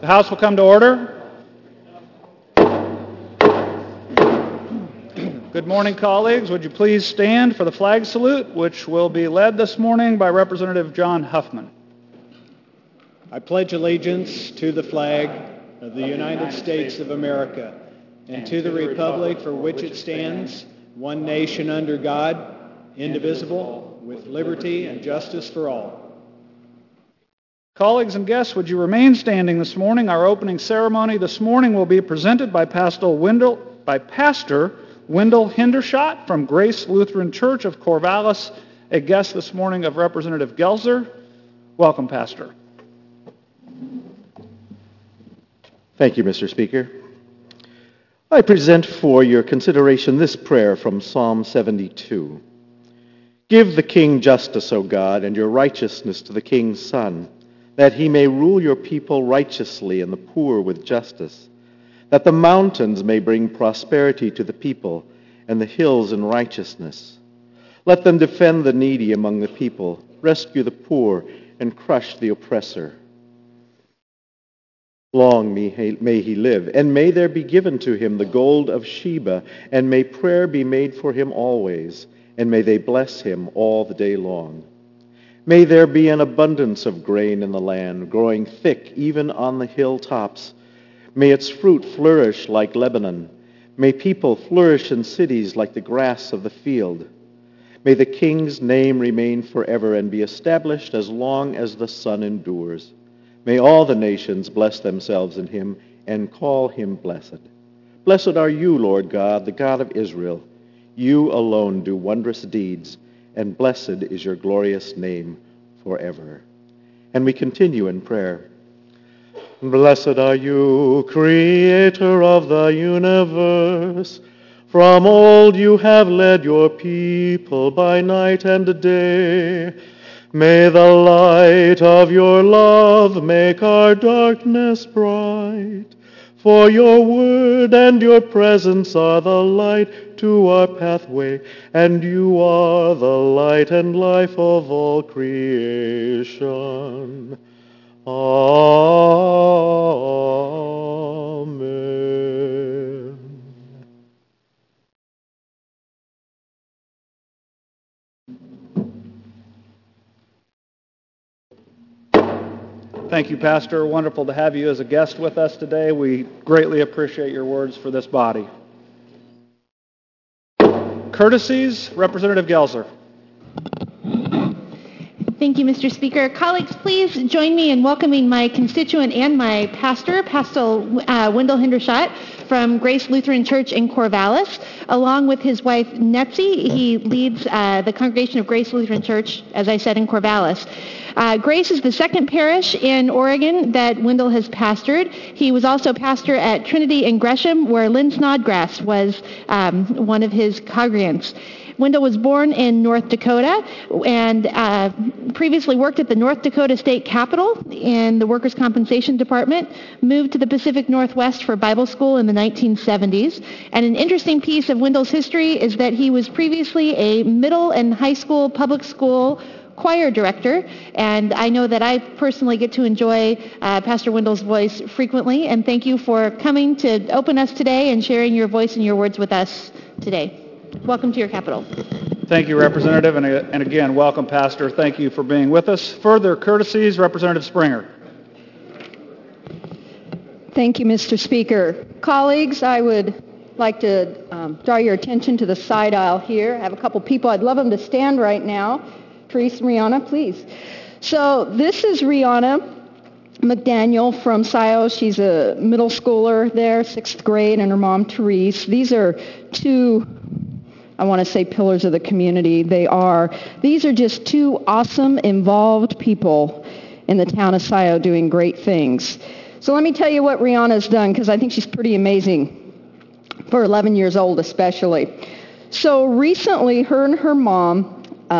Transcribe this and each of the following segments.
The House will come to order. Good morning, colleagues. Would you please stand for the flag salute, which will be led this morning by Representative John Huffman. I pledge allegiance to the flag of the United States of America and to the republic for which it stands, one nation under God, indivisible, with liberty and justice for all. Colleagues and guests, would you remain standing this morning? Our opening ceremony this morning will be presented by Pastor Wendell Hendershot from Grace Lutheran Church of Corvallis, a guest this morning of Representative Gelzer. Welcome, Pastor. Thank you, Mr. Speaker. I present for your consideration this prayer from Psalm 72. Give the king justice, O God, and your righteousness to the king's son, that he may rule your people righteously and the poor with justice, that the mountains may bring prosperity to the people and the hills in righteousness. Let them defend the needy among the people, rescue the poor, and crush the oppressor. Long may he live, and may there be given to him the gold of Sheba, and may prayer be made for him always, and may they bless him all the day long. May there be an abundance of grain in the land, growing thick even on the hilltops. May its fruit flourish like Lebanon. May people flourish in cities like the grass of the field. May the king's name remain forever and be established as long as the sun endures. May all the nations bless themselves in him and call him blessed. Blessed are you, Lord God, the God of Israel. You alone do wondrous deeds, and blessed is your glorious name forever. And we continue in prayer. Blessed are you, Creator of the universe. From old you have led your people by night and day. May the light of your love make our darkness bright. For your word and your presence are the light to our pathway, and you are the light and life of all creation. Amen. Thank you, Pastor. Wonderful to have you as a guest with us today. We greatly appreciate your words for this body. Courtesies, Representative Gelzer. Thank you, Mr. Speaker. Colleagues, please join me in welcoming my constituent and my pastor, Pastor Wendell Hendershot from Grace Lutheran Church in Corvallis, along with his wife, Netzie. He leads the congregation of Grace Lutheran Church, as I said, in Corvallis. Grace is the second parish in Oregon that Wendell has pastored. He was also pastor at Trinity in Gresham, where Lynn Snodgrass was one of his congregants. Wendell was born in North Dakota and previously worked at the North Dakota State Capitol in the Workers' Compensation Department, moved to the Pacific Northwest for Bible school in the 1970s. And an interesting piece of Wendell's history is that he was previously a middle and high school public school choir director, and I know that I personally get to enjoy Pastor Wendell's voice frequently, and thank you for coming to open us today and sharing your voice and your words with us today. Welcome to your capital. Thank you, Representative, and again, welcome, Pastor. Thank you for being with us. Further courtesies, Representative Springer. Thank you, Mr. Speaker. Colleagues, I would like to draw your attention to the side aisle here. I have a couple people. I'd love them to stand right now. Therese and Rihanna, please. So this is Rihanna McDaniel from SIO. She's a middle schooler there, 6th grade, and her mom, Therese. These are two, I want to say, pillars of the community. These are just two awesome, involved people in the town of SIO doing great things. So let me tell you what Rihanna's done, because I think she's pretty amazing for 11 years old especially. So recently, her and her mom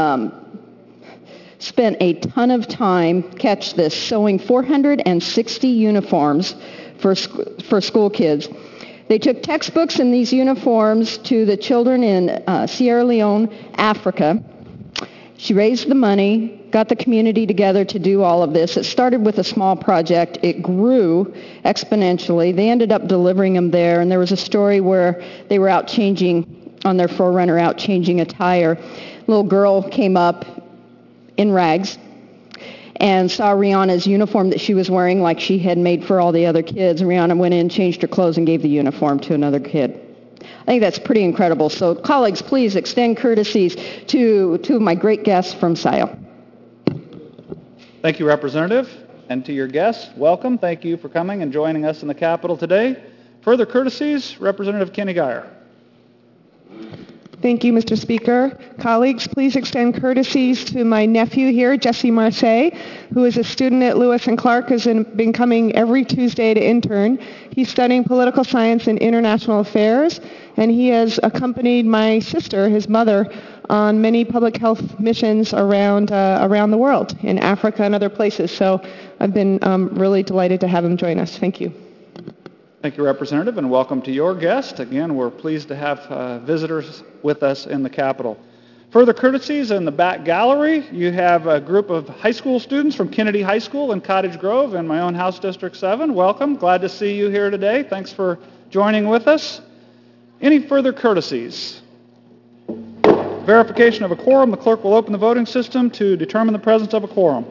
spent a ton of time, catch this, sewing 460 uniforms for school kids. They took textbooks and these uniforms to the children in Sierra Leone, Africa, She raised the money, got the community together to do all of this. It started with a small project. It grew exponentially. They ended up delivering them there, and there was a story where they were out changing, on their 4Runner, out changing a tire. A little girl came up in rags and saw Rihanna's uniform that she was wearing, like she had made for all the other kids. And Rihanna went in, changed her clothes, and gave the uniform to another kid. I think that's pretty incredible. So colleagues, please extend courtesies to two of my great guests from SIO. Thank you, Representative. And to your guests, welcome. Thank you for coming and joining us in the Capitol today. Further courtesies, Representative Kenny Geyer. Thank you, Mr. Speaker. Colleagues, please extend courtesies to my nephew here, Jesse Marseille, who is a student at Lewis and Clark, has been coming every Tuesday to intern. He's studying political science and international affairs, and he has accompanied my sister, his mother, on many public health missions around the world, in Africa and other places. So I've been really delighted to have him join us. Thank you. Thank you, Representative, and welcome to your guest. Again, we're pleased to have visitors with us in the Capitol. Further courtesies in the back gallery, you have a group of high school students from Kennedy High School in Cottage Grove in my own House District 7. Welcome. Glad to see you here today. Thanks for joining with us. Any further courtesies? Verification of a quorum. The clerk will open the voting system to determine the presence of a quorum.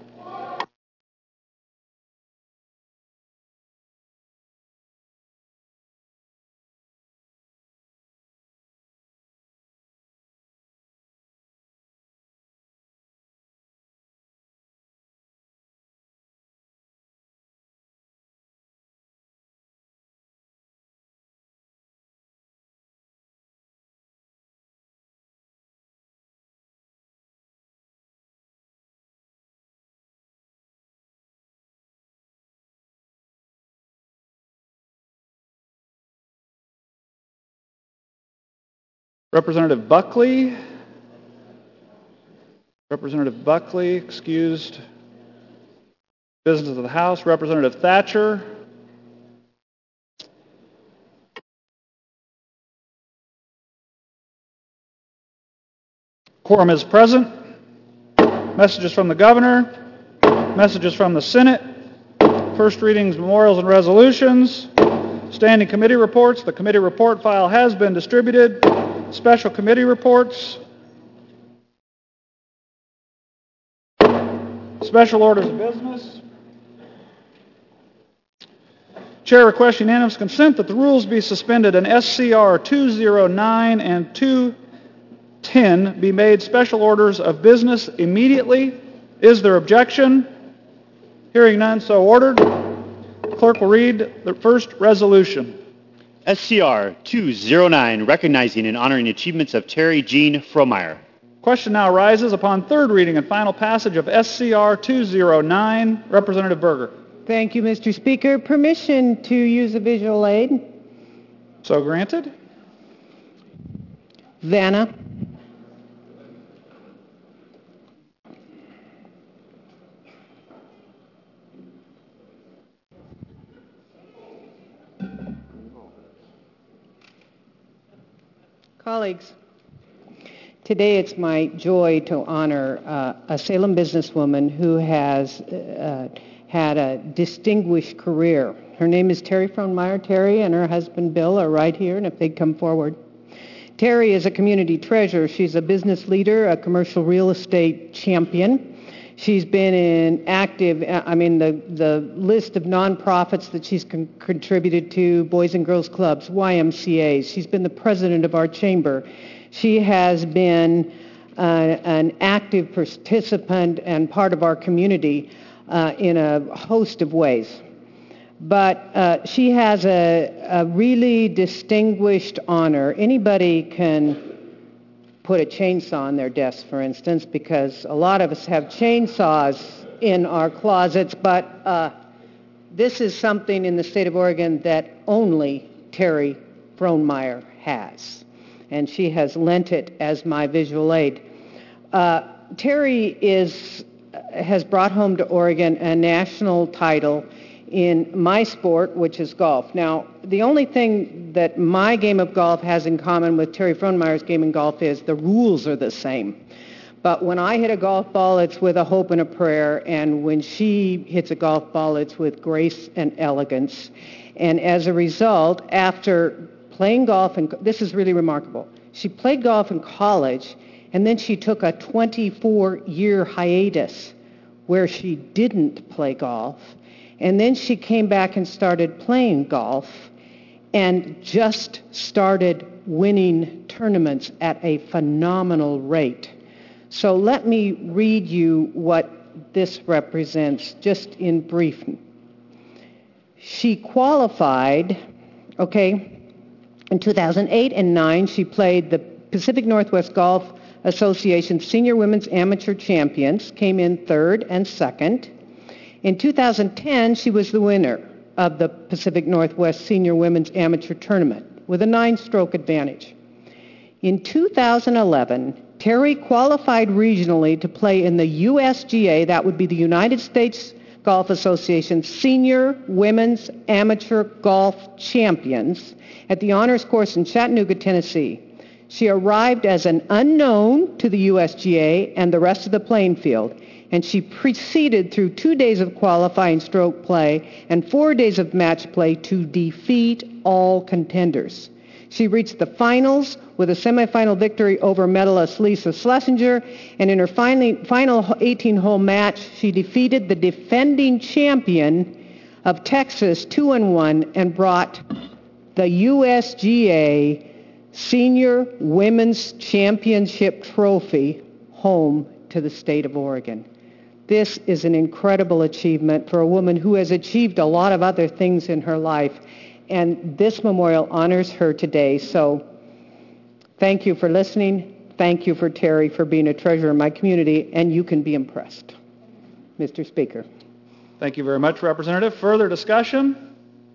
Representative Buckley, excused. Business of the House. Representative Thatcher. Quorum is present. Messages from the Governor. Messages from the Senate. First readings, memorials, and resolutions. Standing committee reports. The committee report file has been distributed. Special committee reports. Special orders of business. Chair requests unanimous consent that the rules be suspended and SCR 209 and 210 be made special orders of business immediately. Is there objection? Hearing none, so ordered. The clerk will read the first resolution. SCR 209, recognizing and honoring the achievements of Terry Jean Frohmeyer. Question now arises upon third reading and final passage of SCR 209. Representative Berger. Thank you, Mr. Speaker. Permission to use a visual aid. So granted. Vanna. Colleagues, today it's my joy to honor a Salem businesswoman who has had a distinguished career. Her name is Terry Frohmeyer. Terry and her husband Bill are right here, and if they'd come forward. Terry is a community treasure. She's a business leader, a commercial real estate champion. She's been in active, the list of nonprofits that she's contributed to, Boys and Girls Clubs, YMCAs. She's been the president of our chamber. She has been an active participant and part of our community in a host of ways. But she has a really distinguished honor. Anybody can put a chainsaw on their desk, for instance, because a lot of us have chainsaws in our closets, but this is something in the state of Oregon that only Terry Frohmeyer has, and she has lent it as my visual aid. Terry has brought home to Oregon a national title in my sport, which is golf. Now, the only thing that my game of golf has in common with Terry Frohmeyer's game of golf is the rules are the same. But when I hit a golf ball, it's with a hope and a prayer. And when she hits a golf ball, it's with grace and elegance. And as a result, after playing golf, and this is really remarkable, she played golf in college, and then she took a 24-year hiatus where she didn't play golf. And then she came back and started playing golf and just started winning tournaments at a phenomenal rate. So let me read you what this represents, just in brief. She qualified, in 2008 and 9, she played the Pacific Northwest Golf Association Senior Women's Amateur Champions, came in third and second. In 2010, she was the winner of the Pacific Northwest Senior Women's Amateur Tournament with a 9-stroke advantage. In 2011, Terry qualified regionally to play in the USGA, that would be the United States Golf Association Senior Women's Amateur Golf Champions, at the Honors Course in Chattanooga, Tennessee. She arrived as an unknown to the USGA and the rest of the playing field, and she proceeded through 2 days of qualifying stroke play and 4 days of match play to defeat all contenders. She reached the finals with a semifinal victory over medalist Lisa Schlesinger, and in her final 18-hole match, she defeated the defending champion of Texas 2-1 and brought the USGA Senior Women's Championship trophy home to the state of Oregon. This is an incredible achievement for a woman who has achieved a lot of other things in her life, and this memorial honors her today. So thank you for listening. Thank you for Terry for being a treasure in my community, and you can be impressed. Mr. Speaker. Thank you very much, Representative. Further discussion?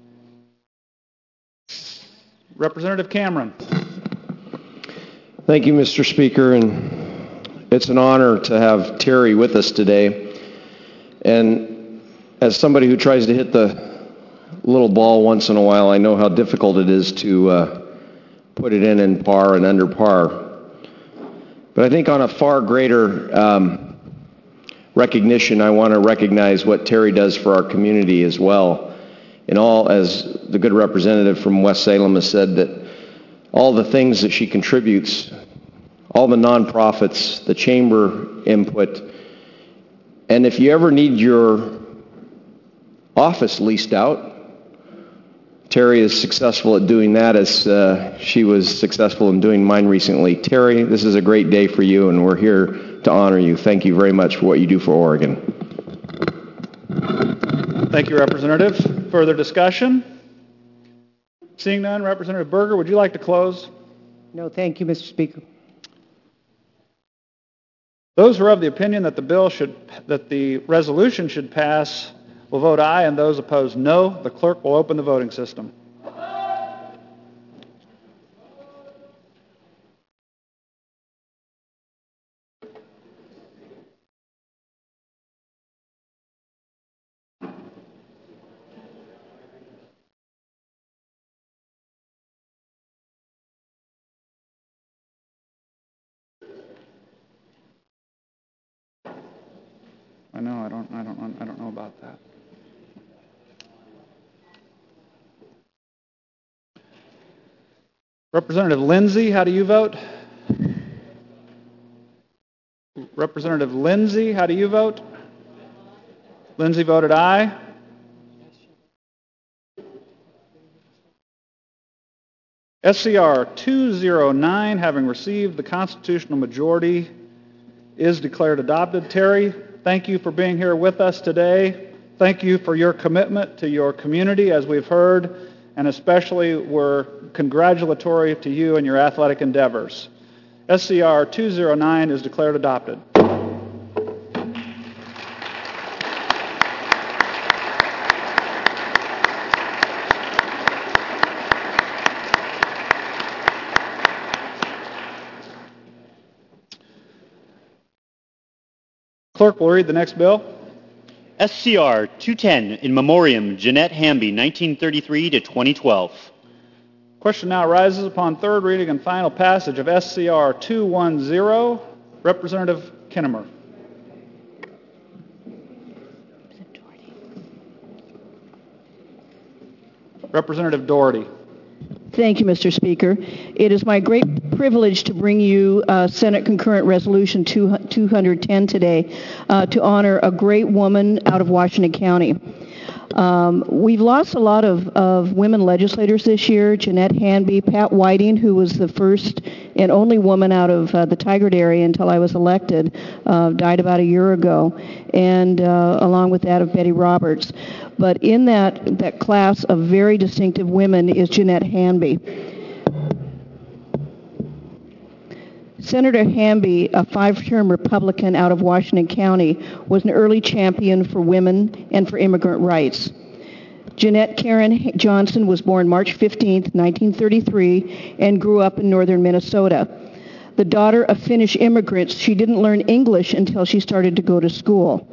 Representative Cameron. Thank you, Mr. Speaker, and it's an honor to have Terry with us today. And as somebody who tries to hit the little ball once in a while, I know how difficult it is to put it in par and under par. But I think on a far greater recognition, I want to recognize what Terry does for our community as well. And all, as the good representative from West Salem has said, that all the things that she contributes, all the nonprofits, the chamber input, and if you ever need your office leased out, Terry is successful at doing that, as she was successful in doing mine recently. Terry, this is a great day for you, and we're here to honor you. Thank you very much for what you do for Oregon. Thank you, Representative. Further discussion? Seeing none, Representative Berger, would you like to close? No, thank you, Mr. Speaker. Those who are of the opinion that the resolution should pass will vote aye, and those opposed no. The clerk will open the voting system. I know, I don't know about that. Representative Lindsay, how do you vote? Representative Lindsay, how do you vote? Lindsay voted aye. SCR 209, having received the constitutional majority, is declared adopted. Terry, thank you for being here with us today. Thank you for your commitment to your community, as we've heard, and especially we're congratulatory to you and your athletic endeavors. SCR 209 is declared adopted. Clerk will read the next bill. SCR 210 in memoriam Jeanette Hamby, 1933 to 2012. Question now arises upon third reading and final passage of SCR 210. Representative Kinnemer. Representative Doherty. Thank you, Mr. Speaker. It is my great privilege to bring you Senate Concurrent Resolution 210 today to honor a great woman out of Washington County. We've lost a lot of women legislators this year. Jeanette Hanby, Pat Whiting, who was the first and only woman out of the Tigard area until I was elected, died about a year ago, and along with that of Betty Roberts. But in that class of very distinctive women is Jeanette Hanby. Senator Hanby, a 5-term Republican out of Washington County, was an early champion for women and for immigrant rights. Jeanette Karen Johnson was born March 15, 1933, and grew up in northern Minnesota. The daughter of Finnish immigrants, she didn't learn English until she started to go to school.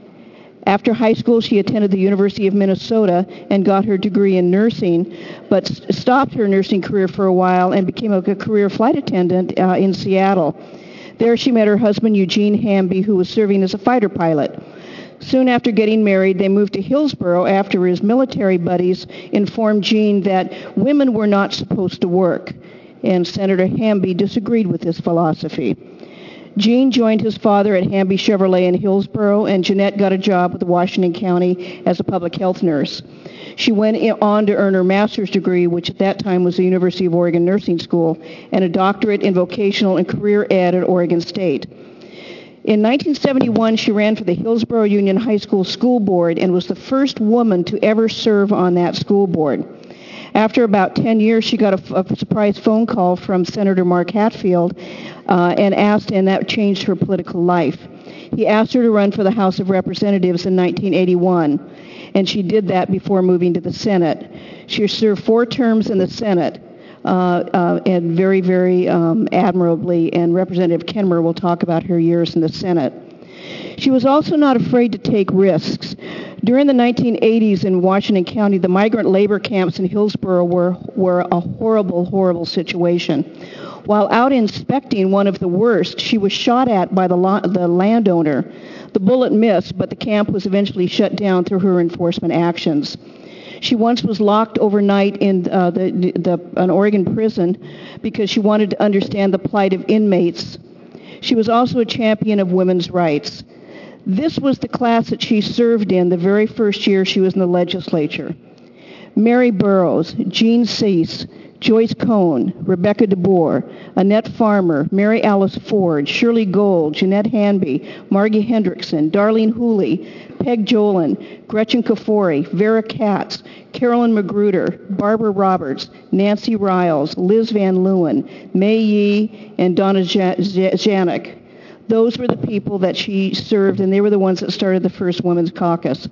After high school, she attended the University of Minnesota and got her degree in nursing, but stopped her nursing career for a while and became a career flight attendant in Seattle. There she met her husband, Eugene Hanby, who was serving as a fighter pilot. Soon after getting married, they moved to Hillsboro after his military buddies informed Gene that women were not supposed to work, and Senator Hanby disagreed with this philosophy. Gene joined his father at Hanby Chevrolet in Hillsboro, and Jeanette got a job with Washington County as a public health nurse. She went on to earn her master's degree, which at that time was the University of Oregon Nursing School, and a doctorate in vocational and career ed at Oregon State. In 1971, she ran for the Hillsboro Union High School School Board and was the first woman to ever serve on that school board. After about 10 years, she got a surprise phone call from Senator Mark Hatfield and that changed her political life. He asked her to run for the House of Representatives in 1981, and she did that before moving to the Senate. She served 4 terms in the Senate, and very, very admirably, and Representative Kinnemer will talk about her years in the Senate. She was also not afraid to take risks. During the 1980s in Washington County, the migrant labor camps in Hillsboro were a horrible, horrible situation. While out inspecting one of the worst, she was shot at by the landowner. The bullet missed, but the camp was eventually shut down through her enforcement actions. She once was locked overnight in an Oregon prison because she wanted to understand the plight of inmates. She was also a champion of women's rights. This was the class that she served in the very first year she was in the legislature. Mary Burroughs, Jean Cease, Joyce Cohn, Rebecca DeBoer, Annette Farmer, Mary Alice Ford, Shirley Gold, Jeanette Hanby, Margie Hendrickson, Darlene Hooley, Peg Jolin, Gretchen Kafori, Vera Katz, Carolyn Magruder, Barbara Roberts, Nancy Riles, Liz Van Leeuwen, May Yee, and Donna Janik. Those were the people that she served, and they were the ones that started the first Women's Caucus.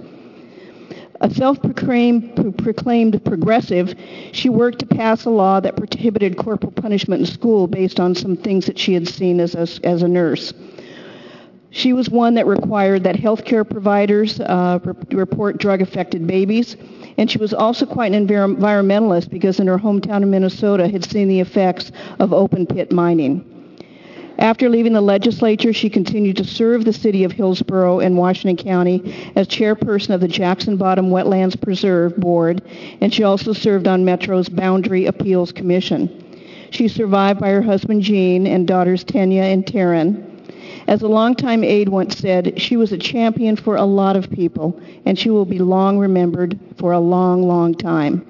A self-proclaimed progressive, she worked to pass a law that prohibited corporal punishment in school based on some things that she had seen as a nurse. She was one that required that healthcare providers report drug-affected babies, and she was also quite an environmentalist because in her hometown of Minnesota had seen the effects of open-pit mining. After leaving the legislature, she continued to serve the city of Hillsboro and Washington County as chairperson of the Jackson Bottom Wetlands Preserve Board, and she also served on Metro's Boundary Appeals Commission. She's survived by her husband Gene and daughters Tanya and Taryn. As a longtime aide once said, she was a champion for a lot of people, and she will be long remembered for a long, long time.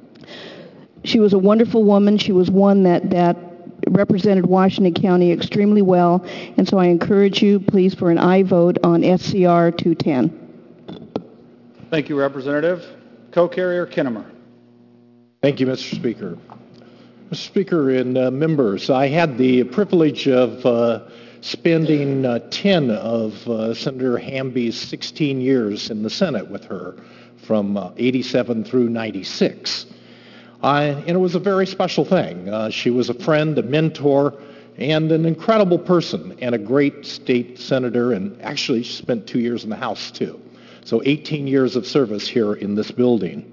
She was a wonderful woman. She was one that represented Washington County extremely well, and so I encourage you, please, for an aye vote on SCR 210. Thank you, Representative. Co-Carrier Kinnemer. Thank you, Mr. Speaker. Mr. Speaker and members, I had the privilege of spending 10 of Senator Hanby's 16 years in the Senate with her from 87 through 96. And it was a very special thing. She was a friend, a mentor, and an incredible person, and a great state senator, and actually she spent 2 years in the House, too. So 18 years of service here in this building.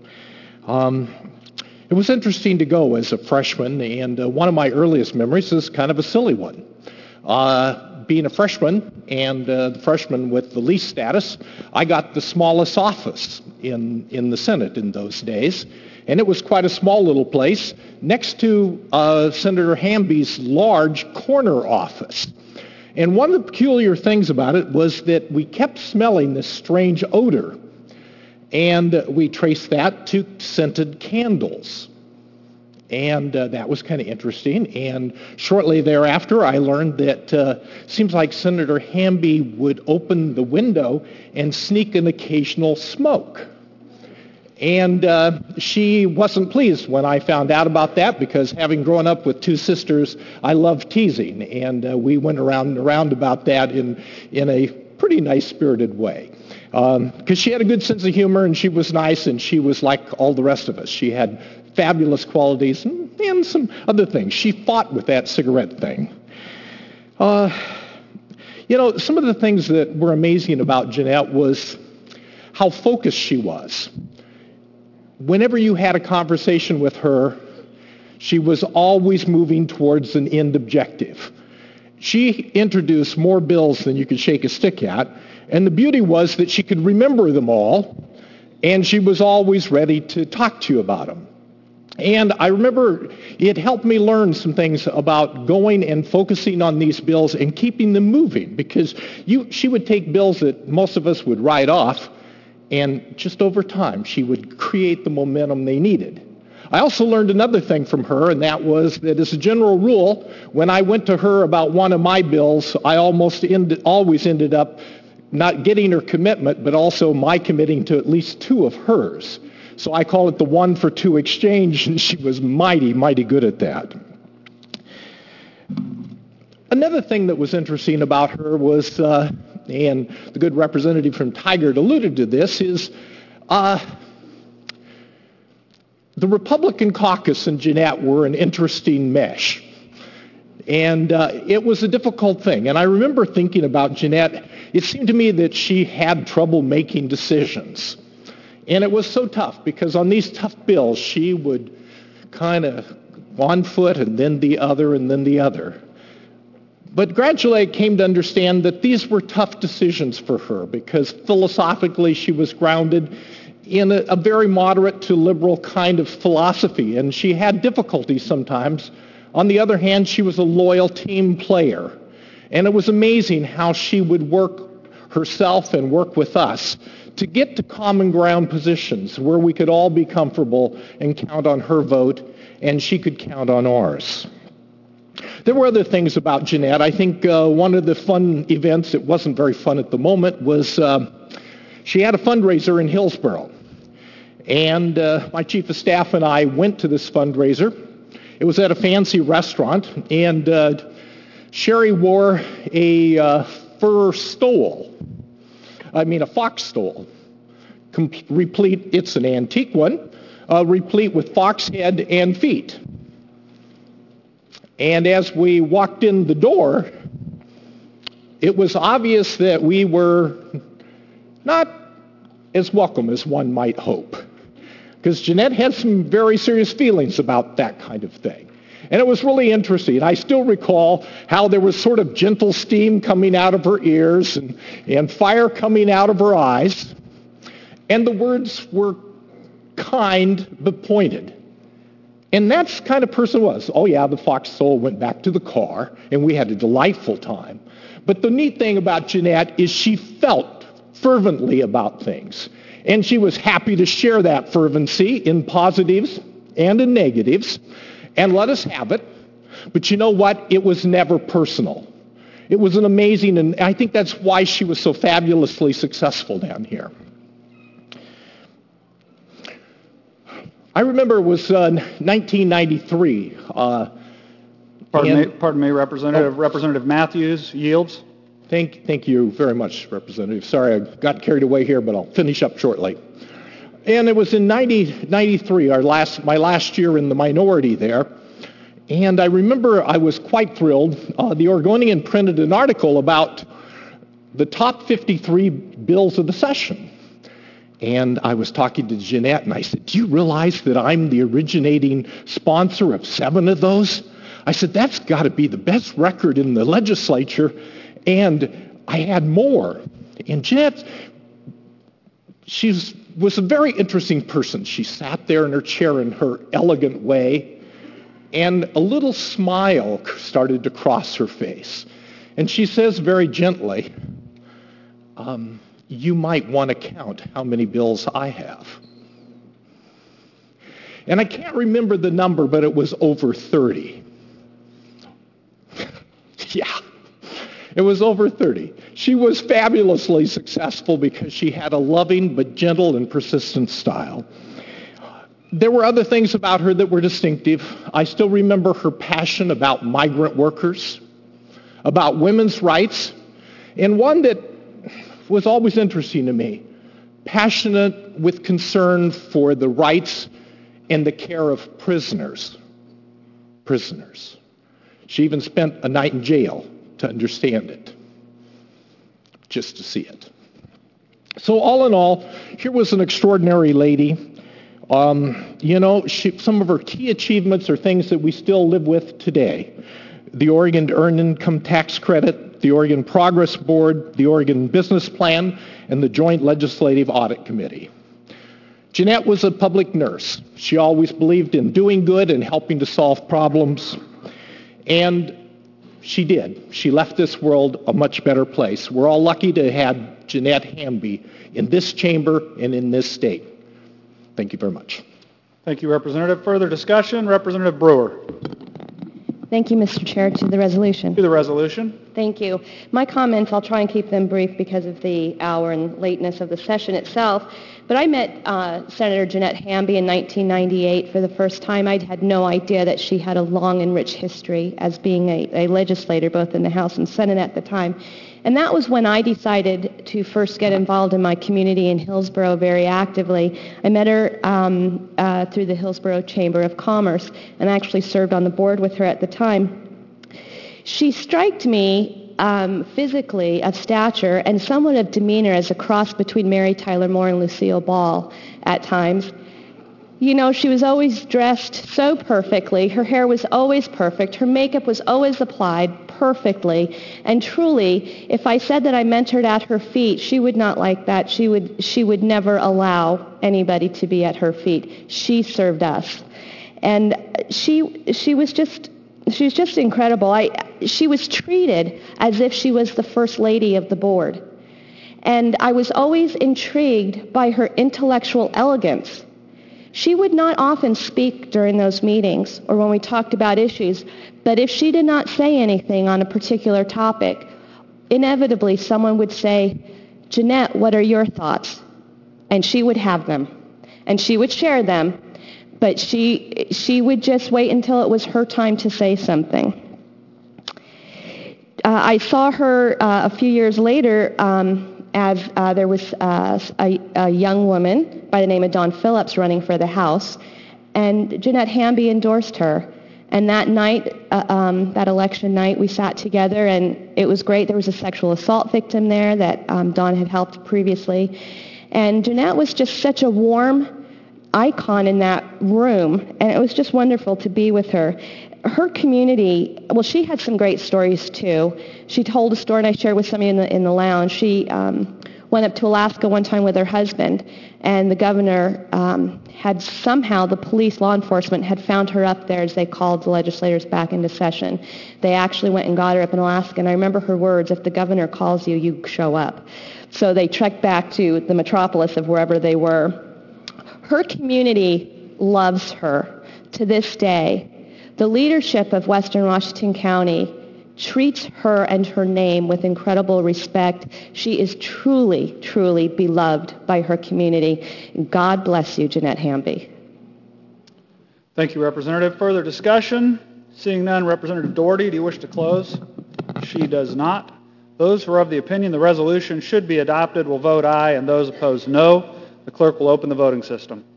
It was interesting to go as a freshman, and one of my earliest memories is kind of a silly one. being a freshman and the freshman with the least status, I got the smallest office in the Senate in those days. And it was quite a small little place next to Senator Hamby's large corner office. And one of the peculiar things about it was that we kept smelling this strange odor. And we traced that to scented candles. And that was kind of interesting. And shortly thereafter, I learned that seems like Senator Hamby would open the window and sneak an occasional smoke. And she wasn't pleased when I found out about that, because having grown up with two sisters, I love teasing. And we went around about that in a pretty nice-spirited way. Because she had a good sense of humor, and she was nice, and she was like all the rest of us. She had fabulous qualities and some other things. She fought with that cigarette thing. Some of the things that were amazing about Jeanette was how focused she was. Whenever you had a conversation with her, she was always moving towards an end objective. She introduced more bills than you could shake a stick at, and the beauty was that she could remember them all, and she was always ready to talk to you about them. And I remember it helped me learn some things about going and focusing on these bills and keeping them moving, because she would take bills that most of us would write off, and just over time, she would create the momentum they needed. I also learned another thing from her, and that was that as a general rule, when I went to her about one of my bills, I always ended up not getting her commitment, but also my committing to at least two of hers. So I call it the 1-for-2 exchange, and she was mighty, mighty good at that. Another thing that was interesting about her was, and the good representative from Tigard alluded to this, is the Republican caucus and Jeanette were an interesting mesh. And it was a difficult thing. And I remember thinking about Jeanette, it seemed to me that she had trouble making decisions. And it was so tough, because on these tough bills, she would kind of one foot and then the other and then the other. But gradually I came to understand that these were tough decisions for her, because philosophically she was grounded in a very moderate to liberal kind of philosophy, and she had difficulties sometimes. On the other hand, she was a loyal team player, and it was amazing how she would work herself and work with us to get to common ground positions where we could all be comfortable and count on her vote, and she could count on ours. There were other things about Jeanette. I think one of the fun events, it wasn't very fun at the moment, was she had a fundraiser in Hillsborough. And my chief of staff and I went to this fundraiser. It was at a fancy restaurant, and Sherry wore a fox stole, replete, it's an antique one, replete with fox head and feet. And as we walked in the door, it was obvious that we were not as welcome as one might hope, because Jeanette had some very serious feelings about that kind of thing. And it was really interesting. I still recall how there was sort of gentle steam coming out of her ears and fire coming out of her eyes. And the words were kind but pointed. And that's the kind of person it was. Oh yeah, the fox soul went back to the car, and we had a delightful time. But the neat thing about Jeanette is she felt fervently about things. And she was happy to share that fervency in positives and in negatives, and let us have it. But you know what? It was never personal. It was an amazing, and I think that's why she was so fabulously successful down here. I remember it was 1993. Pardon me, Representative. Representative Matthews yields. Thank you very much, Representative. Sorry, I got carried away here, but I'll finish up shortly. And it was in 1993, my last year in the minority there. And I remember I was quite thrilled. The Oregonian printed an article about the top 53 bills of the session. And I was talking to Jeanette, and I said, do you realize that I'm the originating sponsor of 7 of those? I said, that's got to be the best record in the legislature. And I had more. And Jeanette, she was a very interesting person. She sat there in her chair in her elegant way, and a little smile started to cross her face. And she says very gently, you might want to count how many bills I have. And I can't remember the number, but it was over 30. Yeah, it was over 30. She was fabulously successful because she had a loving but gentle and persistent style. There were other things about her that were distinctive. I still remember her passion about migrant workers, about women's rights, and one that was always interesting to me, passionate with concern for the rights and the care of prisoners. Prisoners. She even spent a night in jail to understand it, just to see it. So all in all, here was an extraordinary lady. Some of her key achievements are things that we still live with today. The Oregon Earned Income Tax Credit, the Oregon Progress Board, the Oregon Business Plan, and the Joint Legislative Audit Committee. Jeanette was a public nurse. She always believed in doing good and helping to solve problems. And she did. She left this world a much better place. We're all lucky to have Jeanette Hamby in this chamber and in this state. Thank you very much. Thank you, Representative. Further discussion? Representative Brewer. Thank you, Mr. Chair. To the resolution. To the resolution. Thank you. My comments, I'll try and keep them brief because of the hour and lateness of the session itself. But I met Senator Jeanette Hamby in 1998 for the first time. I had no idea that she had a long and rich history as being a legislator, both in the House and Senate at the time. And that was when I decided to first get involved in my community in Hillsborough very actively. I met her through the Hillsborough Chamber of Commerce and actually served on the board with her at the time. She struck me physically of stature and somewhat of demeanor as a cross between Mary Tyler Moore and Lucille Ball at times. You know, she was always dressed so perfectly. Her hair was always perfect. Her makeup was always applied perfectly. And truly, if I said that I mentored at her feet, she would not like that. She would never allow anybody to be at her feet. She served us. And she was just incredible. She was treated as if she was the first lady of the board. And I was always intrigued by her intellectual elegance. She would not often speak during those meetings or when we talked about issues, but if she did not say anything on a particular topic, inevitably someone would say, Jeanette, what are your thoughts? And she would have them. And she would share them, but she would just wait until it was her time to say something. I saw her a few years later as there was a young woman by the name of Dawn Phillips running for the House, and Jeanette Hamby endorsed her. And that night, that election night, we sat together, and it was great. There was a sexual assault victim there that Dawn had helped previously. And Jeanette was just such a warm icon in that room, and it was just wonderful to be with her. Her community, well, she had some great stories too. She told a story, and I shared with somebody in the lounge. She went up to Alaska one time with her husband, and the governor had somehow, the police, law enforcement, had found her up there as they called the legislators back into session. They actually went and got her up in Alaska, and I remember her words, if the governor calls you, you show up. So they trekked back to the metropolis of wherever they were. Her community loves her to this day. The leadership of Western Washington County treats her and her name with incredible respect. She is truly, truly beloved by her community. God bless you, Jeanette Hamby. Thank you, Representative. Further discussion? Seeing none, Representative Doherty, do you wish to close? She does not. Those who are of the opinion the resolution should be adopted will vote aye, and those opposed no. The clerk will open the voting system.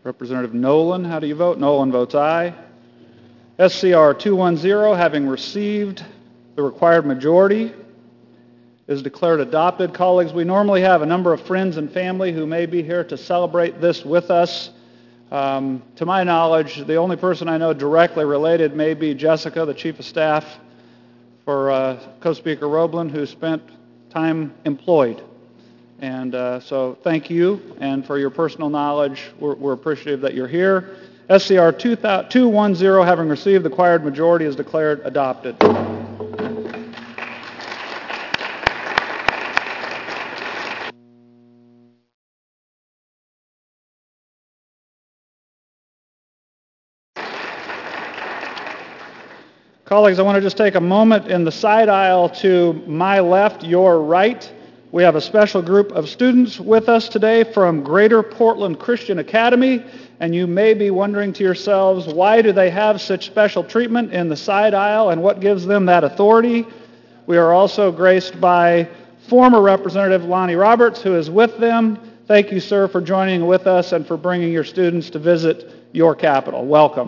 Representative Nolan, how do you vote? Nolan votes aye. SCR 210, having received the required majority, is declared adopted. Colleagues, we normally have a number of friends and family who may be here to celebrate this with us. To my knowledge, the only person I know directly related may be Jessica, the Chief of Staff for Co-Speaker Roblin, who spent time employed. And so thank you, and for your personal knowledge, we're appreciative that you're here. SCR 210, having received the required majority, is declared adopted. Colleagues, I want to just take a moment in the side aisle to my left, your right. We have a special group of students with us today from Greater Portland Christian Academy, and you may be wondering to yourselves, why do they have such special treatment in the side aisle and what gives them that authority? We are also graced by former Representative Lonnie Roberts, who is with them. Thank you, sir, for joining with us and for bringing your students to visit your capital. Welcome.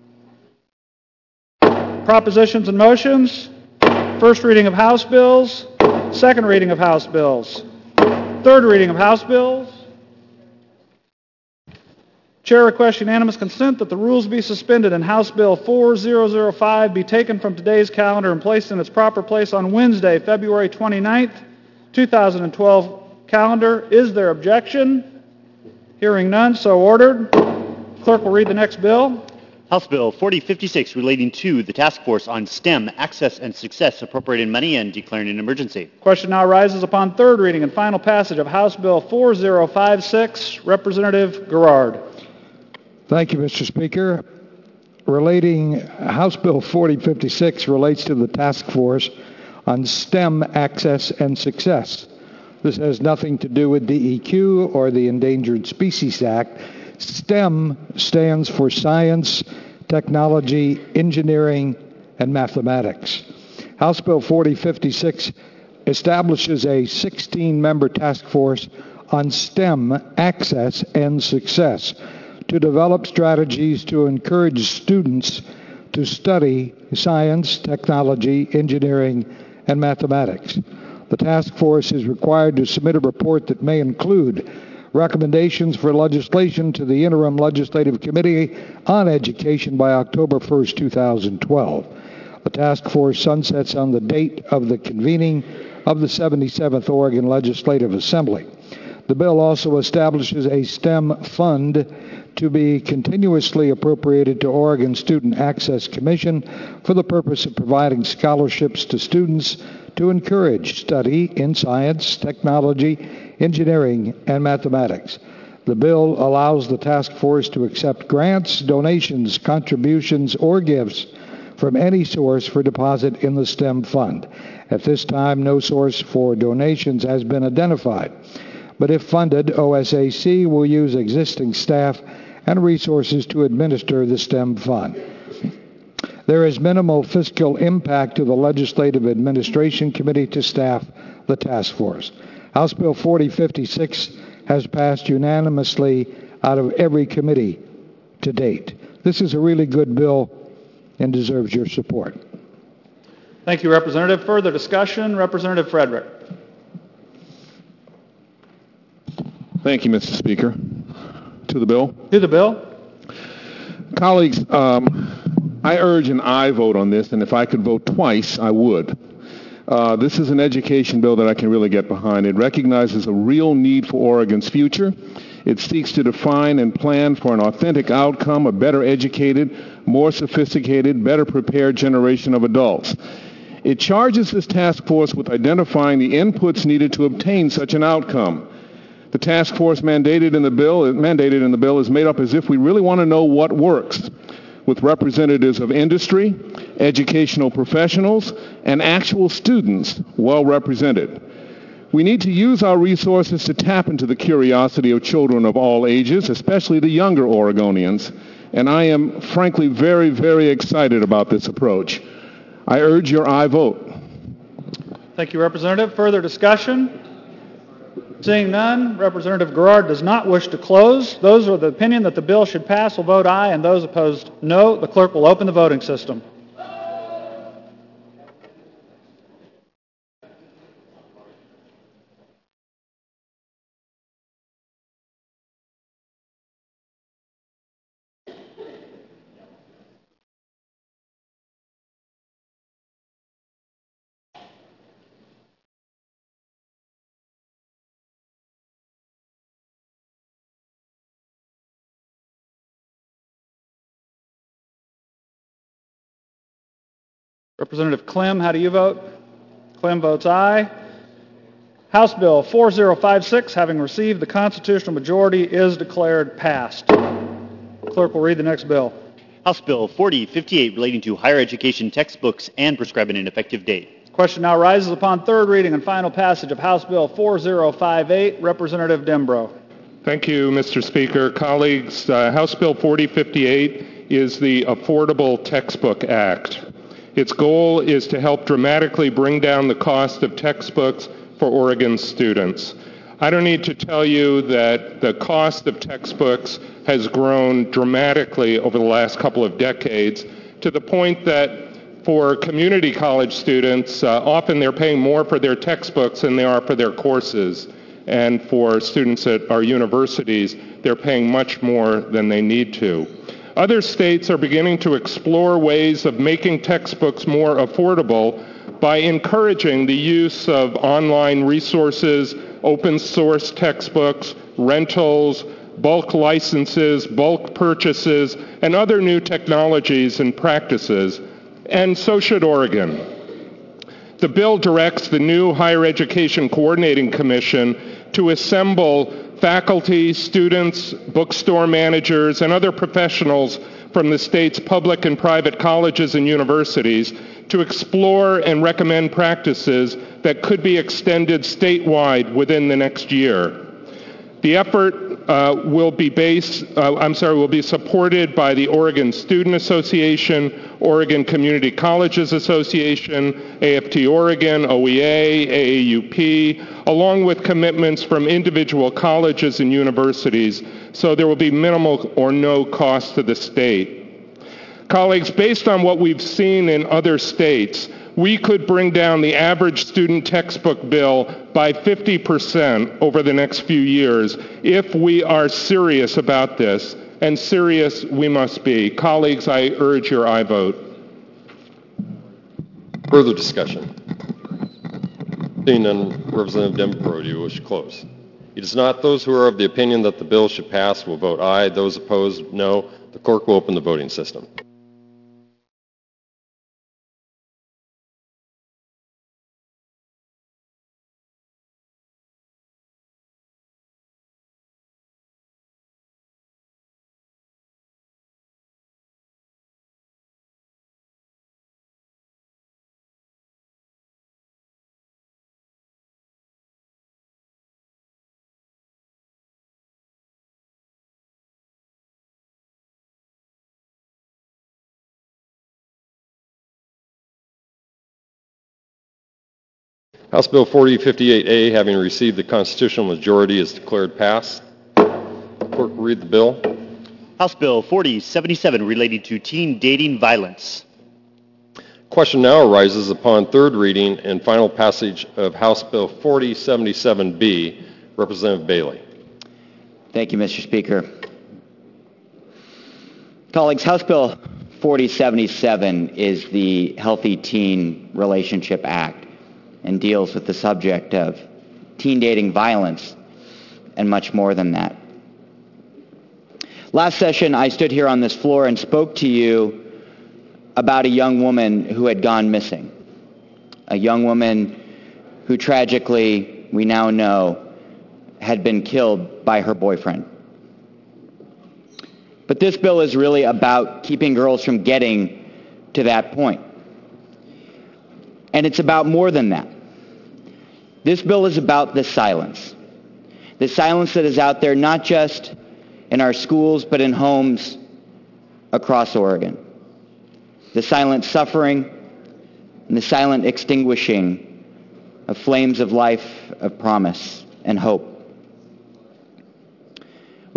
Propositions and motions. First reading of House bills. Second reading of House bills. Third reading of House bills. Chair requests unanimous consent that the rules be suspended and House Bill 4005 be taken from today's calendar and placed in its proper place on Wednesday, February 29th, 2012 calendar. Is there objection? Hearing none, so ordered. Clerk will read the next bill. House Bill 4056, relating to the Task Force on STEM Access and Success, appropriating money and declaring an emergency. Question now arises upon third reading and final passage of House Bill 4056. Representative Garrard. Thank you, Mr. Speaker. House Bill 4056 relates to the Task Force on STEM Access and Success. This has nothing to do with DEQ or the Endangered Species Act. STEM stands for Science, Technology, Engineering, and Mathematics. House Bill 4056 establishes a 16-member task force on STEM access and success to develop strategies to encourage students to study science, technology, engineering, and mathematics. The task force is required to submit a report that may include recommendations for legislation to the Interim Legislative Committee on Education by October 1st, 2012. The task force sunsets on the date of the convening of the 77th Oregon Legislative Assembly. The bill also establishes a STEM fund to be continuously appropriated to Oregon Student Access Commission for the purpose of providing scholarships to students to encourage study in science, technology, engineering, and mathematics. The bill allows the task force to accept grants, donations, contributions, or gifts from any source for deposit in the STEM fund. At this time, no source for donations has been identified. But if funded, OSAC will use existing staff and resources to administer the STEM fund. There is minimal fiscal impact to the Legislative Administration Committee to staff the task force. House Bill 4056 has passed unanimously out of every committee to date. This is a really good bill and deserves your support. Thank you, Representative. Further discussion? Representative Frederick. Thank you, Mr. Speaker. To the bill. To the bill. Colleagues, I urge an aye vote on this, and if I could vote twice, I would. This is an education bill that I can really get behind. It recognizes a real need for Oregon's future. It seeks to define and plan for an authentic outcome, a better educated, more sophisticated, better prepared generation of adults. It charges this task force with identifying the inputs needed to obtain such an outcome. The task force mandated in the bill is made up as if we really want to know what works, with representatives of industry, educational professionals, and actual students well represented. We need to use our resources to tap into the curiosity of children of all ages, especially the younger Oregonians, and I am frankly very, very excited about this approach. I urge your aye vote. Thank you, Representative. Further discussion? Seeing none, Representative Garrard does not wish to close. Those of the opinion that the bill should pass will vote aye, and those opposed no. The clerk will open the voting system. Representative Clem, how do you vote? Clem votes aye. House Bill 4056, having received the constitutional majority, is declared passed. Clerk will read the next bill. House Bill 4058 relating to higher education textbooks and prescribing an effective date. Question now rises upon third reading and final passage of House Bill 4058. Representative Dembro. Thank you, Mr. Speaker. Colleagues, House Bill 4058 is the Affordable Textbook Act. Its goal is to help dramatically bring down the cost of textbooks for Oregon students. I don't need to tell you that the cost of textbooks has grown dramatically over the last couple of decades, to the point that for community college students, often they're paying more for their textbooks than they are for their courses. And for students at our universities, they're paying much more than they need to. Other states are beginning to explore ways of making textbooks more affordable by encouraging the use of online resources, open source textbooks, rentals, bulk licenses, bulk purchases, and other new technologies and practices. And so should Oregon. The bill directs the new Higher Education Coordinating Commission to assemble faculty, students, bookstore managers, and other professionals from the state's public and private colleges and universities to explore and recommend practices that could be extended statewide within the next year. The effort will be supported by the Oregon Student Association, Oregon Community Colleges Association, AFT Oregon, OEA, AAUP, along with commitments from individual colleges and universities, so there will be minimal or no cost to the state. Colleagues, based on what we've seen in other states, we could bring down the average student textbook bill by 50% over the next few years if we are serious about this, and serious we must be. Colleagues, I urge your aye vote. Further discussion? Seeing none, Representative Dembro, do you wish to close? It is not. Those who are of the opinion that the bill should pass will vote aye. Those opposed, no. The clerk will open the voting system. House Bill 4058A, having received the constitutional majority, is declared passed. Clerk will read the bill. House Bill 4077 relating to teen dating violence. Question now arises upon third reading and final passage of House Bill 4077B. Representative Bailey. Thank you, Mr. Speaker. Colleagues, House Bill 4077 is the Healthy Teen Relationship Act and deals with the subject of teen dating violence and much more than that. Last session, I stood here on this floor and spoke to you about a young woman who had gone missing, a young woman who tragically, we now know, had been killed by her boyfriend. But this bill is really about keeping girls from getting to that point. And it's about more than that. This bill is about the silence that is out there, not just in our schools, but in homes across Oregon. The silent suffering and the silent extinguishing of flames of life, of promise and hope.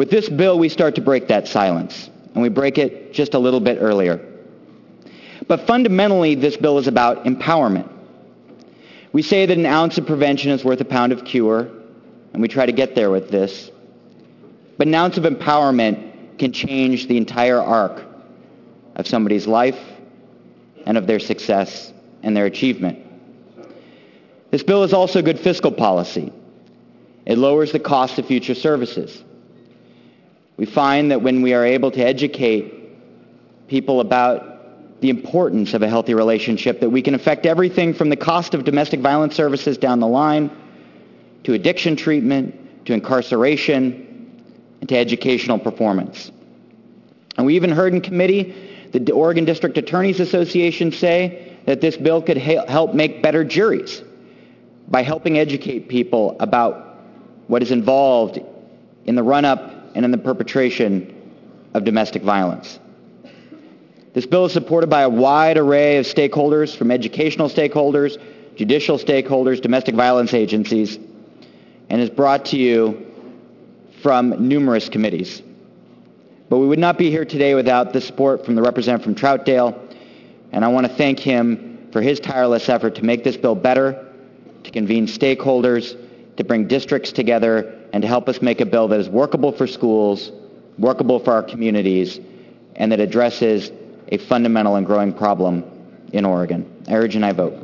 With this bill, we start to break that silence, and we break it just a little bit earlier. But fundamentally, this bill is about empowerment. We say that an ounce of prevention is worth a pound of cure, and we try to get there with this. But an ounce of empowerment can change the entire arc of somebody's life and of their success and their achievement. This bill is also good fiscal policy. It lowers the cost of future services. We find that when we are able to educate people about the importance of a healthy relationship, that we can affect everything from the cost of domestic violence services down the line, to addiction treatment, to incarceration, and to educational performance. And we even heard in committee the Oregon District Attorneys Association say that this bill could help make better juries by helping educate people about what is involved in the run-up and in the perpetration of domestic violence. This bill is supported by a wide array of stakeholders, from educational stakeholders, judicial stakeholders, domestic violence agencies, and is brought to you from numerous committees. But we would not be here today without the support from the representative from Troutdale, and I want to thank him for his tireless effort to make this bill better, to convene stakeholders, to bring districts together, and to help us make a bill that is workable for schools, workable for our communities, and that addresses a fundamental and growing problem in Oregon. I urge and I vote.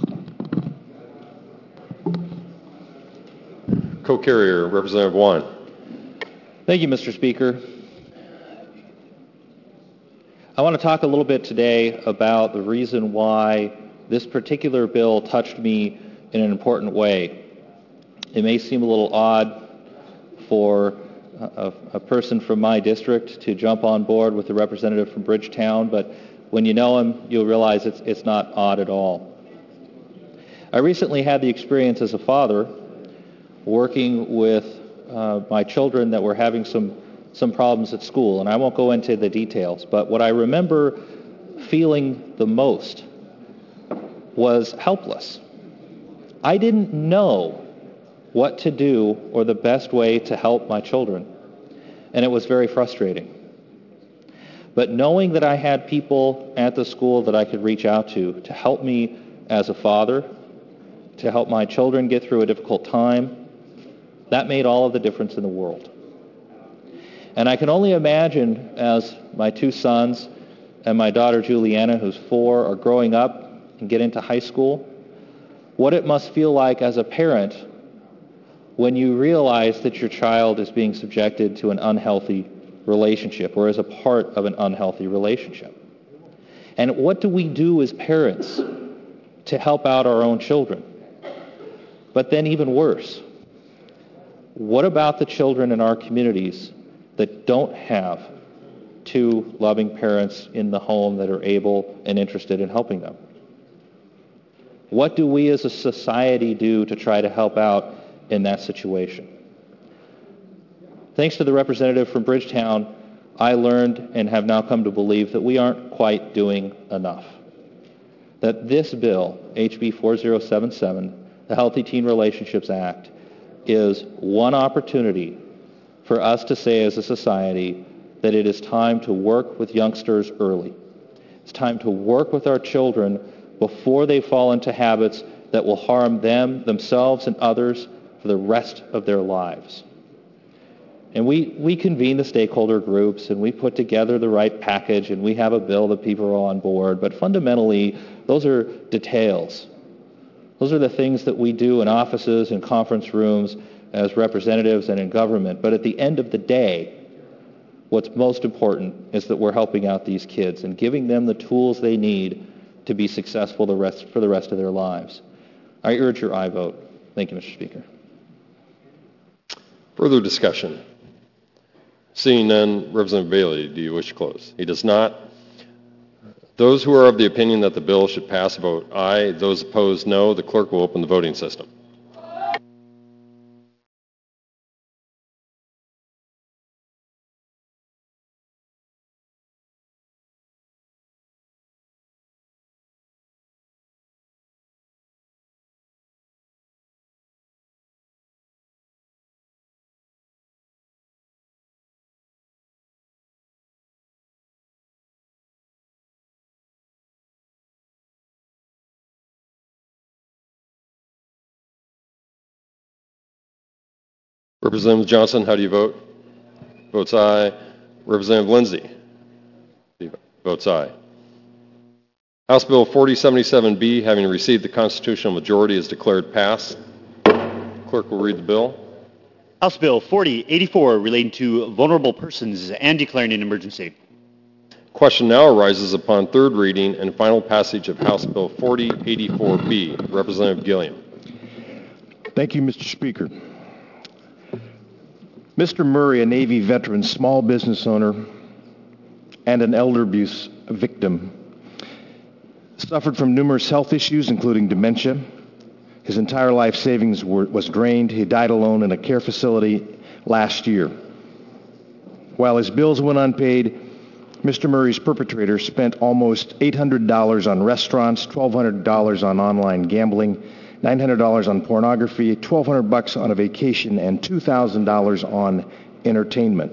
Co-carrier, Representative Juan. Thank you, Mr. Speaker. I want to talk a little bit today about the reason why this particular bill touched me in an important way. It may seem a little odd for a person from my district to jump on board with the representative from Bridgetown, but when you know him, you'll realize it's not odd at all. I recently had the experience as a father working with my children that were having some problems at school, and I won't go into the details, but what I remember feeling the most was helpless. I didn't know what to do or the best way to help my children, and it was very frustrating. But knowing that I had people at the school that I could reach out to help me as a father, to help my children get through a difficult time, that made all of the difference in the world. And I can only imagine as my two sons and my daughter Juliana, who's 4, are growing up and get into high school, what it must feel like as a parent when you realize that your child is being subjected to an unhealthy relationship or is a part of an unhealthy relationship. And what do we do as parents to help out our own children? But then even worse, what about the children in our communities that don't have two loving parents in the home that are able and interested in helping them? What do we as a society do to try to help out in that situation? Thanks to the representative from Bridgetown, I learned and have now come to believe that we aren't quite doing enough. That this bill, HB 4077, the Healthy Teen Relationships Act, is one opportunity for us to say as a society that it is time to work with youngsters early. It's time to work with our children before they fall into habits that will harm them, themselves, and others for the rest of their lives. And we convene the stakeholder groups, and we put together the right package, and we have a bill that people are on board. But fundamentally, those are details. Those are the things that we do in offices and conference rooms as representatives and in government. But at the end of the day, what's most important is that we're helping out these kids and giving them the tools they need to be successful for the rest of their lives. I urge your aye vote. Thank you, Mr. Speaker. Further discussion? Seeing none, Representative Bailey, do you wish to close? He does not. Those who are of the opinion that the bill should pass vote aye. Those opposed, no. The clerk will open the voting system. Representative Johnson, how do you vote? Votes aye. Representative Lindsay votes aye. House Bill 4077B, having received the constitutional majority, is declared passed. Clerk will read the bill. House Bill 4084 relating to vulnerable persons and declaring an emergency. Question now arises upon third reading and final passage of House Bill 4084B. Representative Gilliam. Thank you, Mr. Speaker. Mr. Murray, a Navy veteran, small business owner, and an elder abuse victim, suffered from numerous health issues, including dementia. His entire life savings was drained. He died alone in a care facility last year. While his bills went unpaid, Mr. Murray's perpetrator spent almost $800 on restaurants, $1,200 on online gambling, $900 on pornography, $1,200 on a vacation, and $2,000 on entertainment.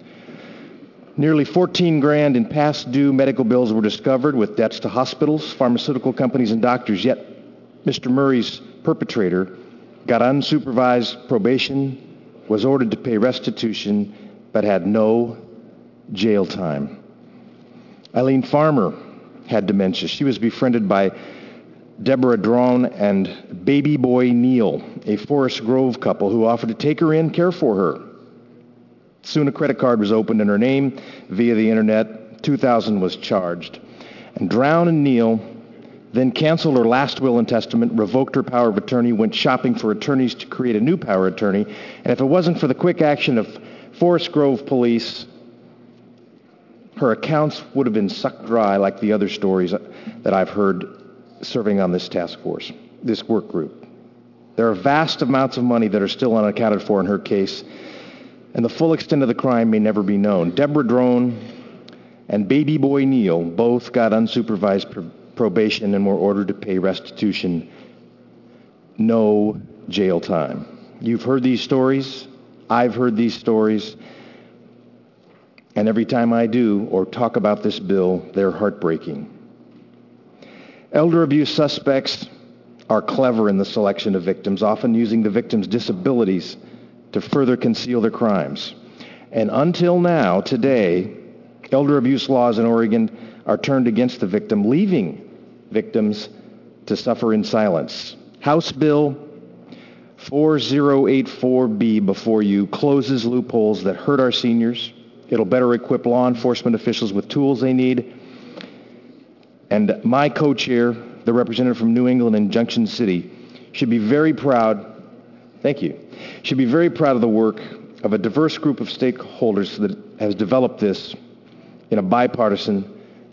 Nearly $14,000 in past due medical bills were discovered, with debts to hospitals, pharmaceutical companies, and doctors. Yet Mr. Murray's perpetrator got unsupervised probation, was ordered to pay restitution, but had no jail time. Eileen Farmer had dementia. She was befriended by Deborah Drone and baby boy Neil, a Forest Grove couple who offered to take her in, care for her. Soon a credit card was opened in her name via the internet. $2,000 was charged. And Drown and Neil then canceled her last will and testament, revoked her power of attorney, went shopping for attorneys to create a new power of attorney. And if it wasn't for the quick action of Forest Grove police, her accounts would have been sucked dry like the other stories that I've heard serving on this task force, this work group. There are vast amounts of money that are still unaccounted for in her case, and the full extent of the crime may never be known. Deborah Drone and baby boy Neil both got unsupervised probation and were ordered to pay restitution. No jail time. You've heard these stories. I've heard these stories. And every time I do or talk about this bill, they're heartbreaking. Elder abuse suspects are clever in the selection of victims, often using the victim's disabilities to further conceal their crimes. And until now, today, elder abuse laws in Oregon are turned against the victim, leaving victims to suffer in silence. House Bill 4084B before you closes loopholes that hurt our seniors. It'll better equip law enforcement officials with tools they need. And my co-chair, the representative from New England and Junction City, should be very proud, thank you, should be very proud of the work of a diverse group of stakeholders that has developed this in a bipartisan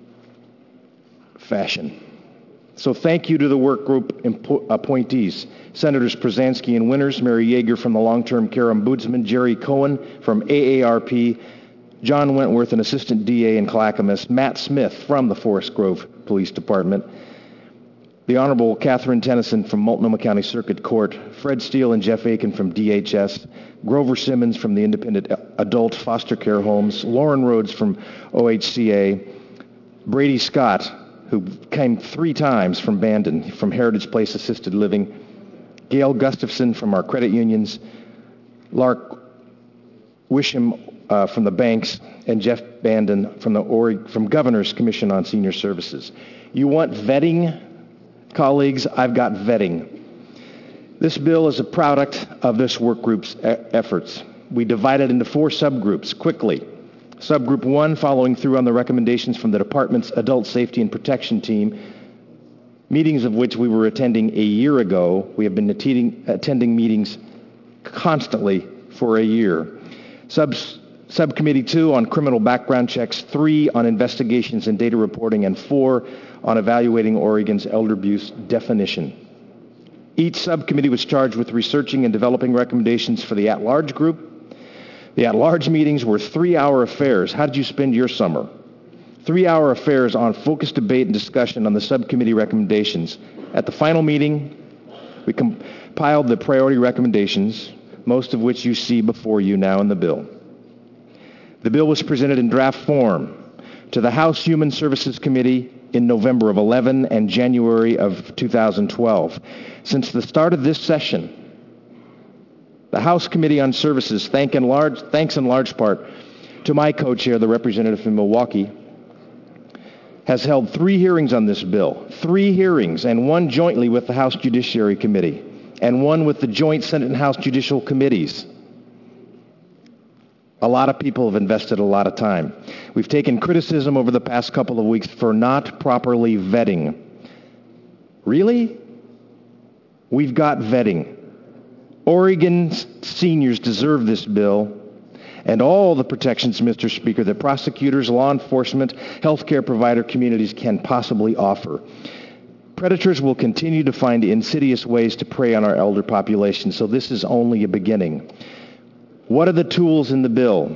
fashion. So thank you to the work group appointees, Senators Przansky and Winters, Mary Yeager from the Long-Term Care Ombudsman, Jerry Cohen from AARP, John Wentworth, an assistant DA in Clackamas, Matt Smith from the Forest Grove Police Department, the Honorable Catherine Tennyson from Multnomah County Circuit Court, Fred Steele and Jeff Aiken from DHS, Grover Simmons from the Independent Adult Foster Care Homes, Lauren Rhodes from OHCA, Brady Scott, who came 3 times from Bandon, from Heritage Place Assisted Living, Gail Gustafson from our credit unions, Lark Wisham from the banks, and Jeff Bandon from Governor's Commission on Senior Services. You want vetting, colleagues? I've got vetting. This bill is a product of this work group's efforts. We divided into 4 subgroups quickly. Subgroup 1, following through on the recommendations from the department's Adult Safety and Protection team, meetings of which we were attending a year ago. We have been attending meetings constantly for a year. Subcommittee 2 on criminal background checks, 3 on investigations and data reporting, and 4 on evaluating Oregon's elder abuse definition. Each subcommittee was charged with researching and developing recommendations for the at-large group. The at-large meetings were 3-hour affairs. How did you spend your summer? 3-hour affairs on focused debate and discussion on the subcommittee recommendations. At the final meeting, we compiled the priority recommendations, most of which you see before you now in the bill. The bill was presented in draft form to the House Human Services Committee in November of 2011 and January of 2012. Since the start of this session, The House Committee on Services, thanks in large part to my co-chair, the representative from Milwaukee, has held 3 hearings on this bill. 3 hearings, and 1 jointly with the House Judiciary Committee, and 1 with the joint Senate and House Judicial Committees. A lot of people have invested a lot of time. We've taken criticism over the past couple of weeks for not properly vetting. Really? We've got vetting. Oregon's seniors deserve this bill and all the protections, Mr. Speaker, that prosecutors, law enforcement, healthcare provider communities can possibly offer. Predators will continue to find insidious ways to prey on our elder population, so this is only a beginning. What are the tools in the bill?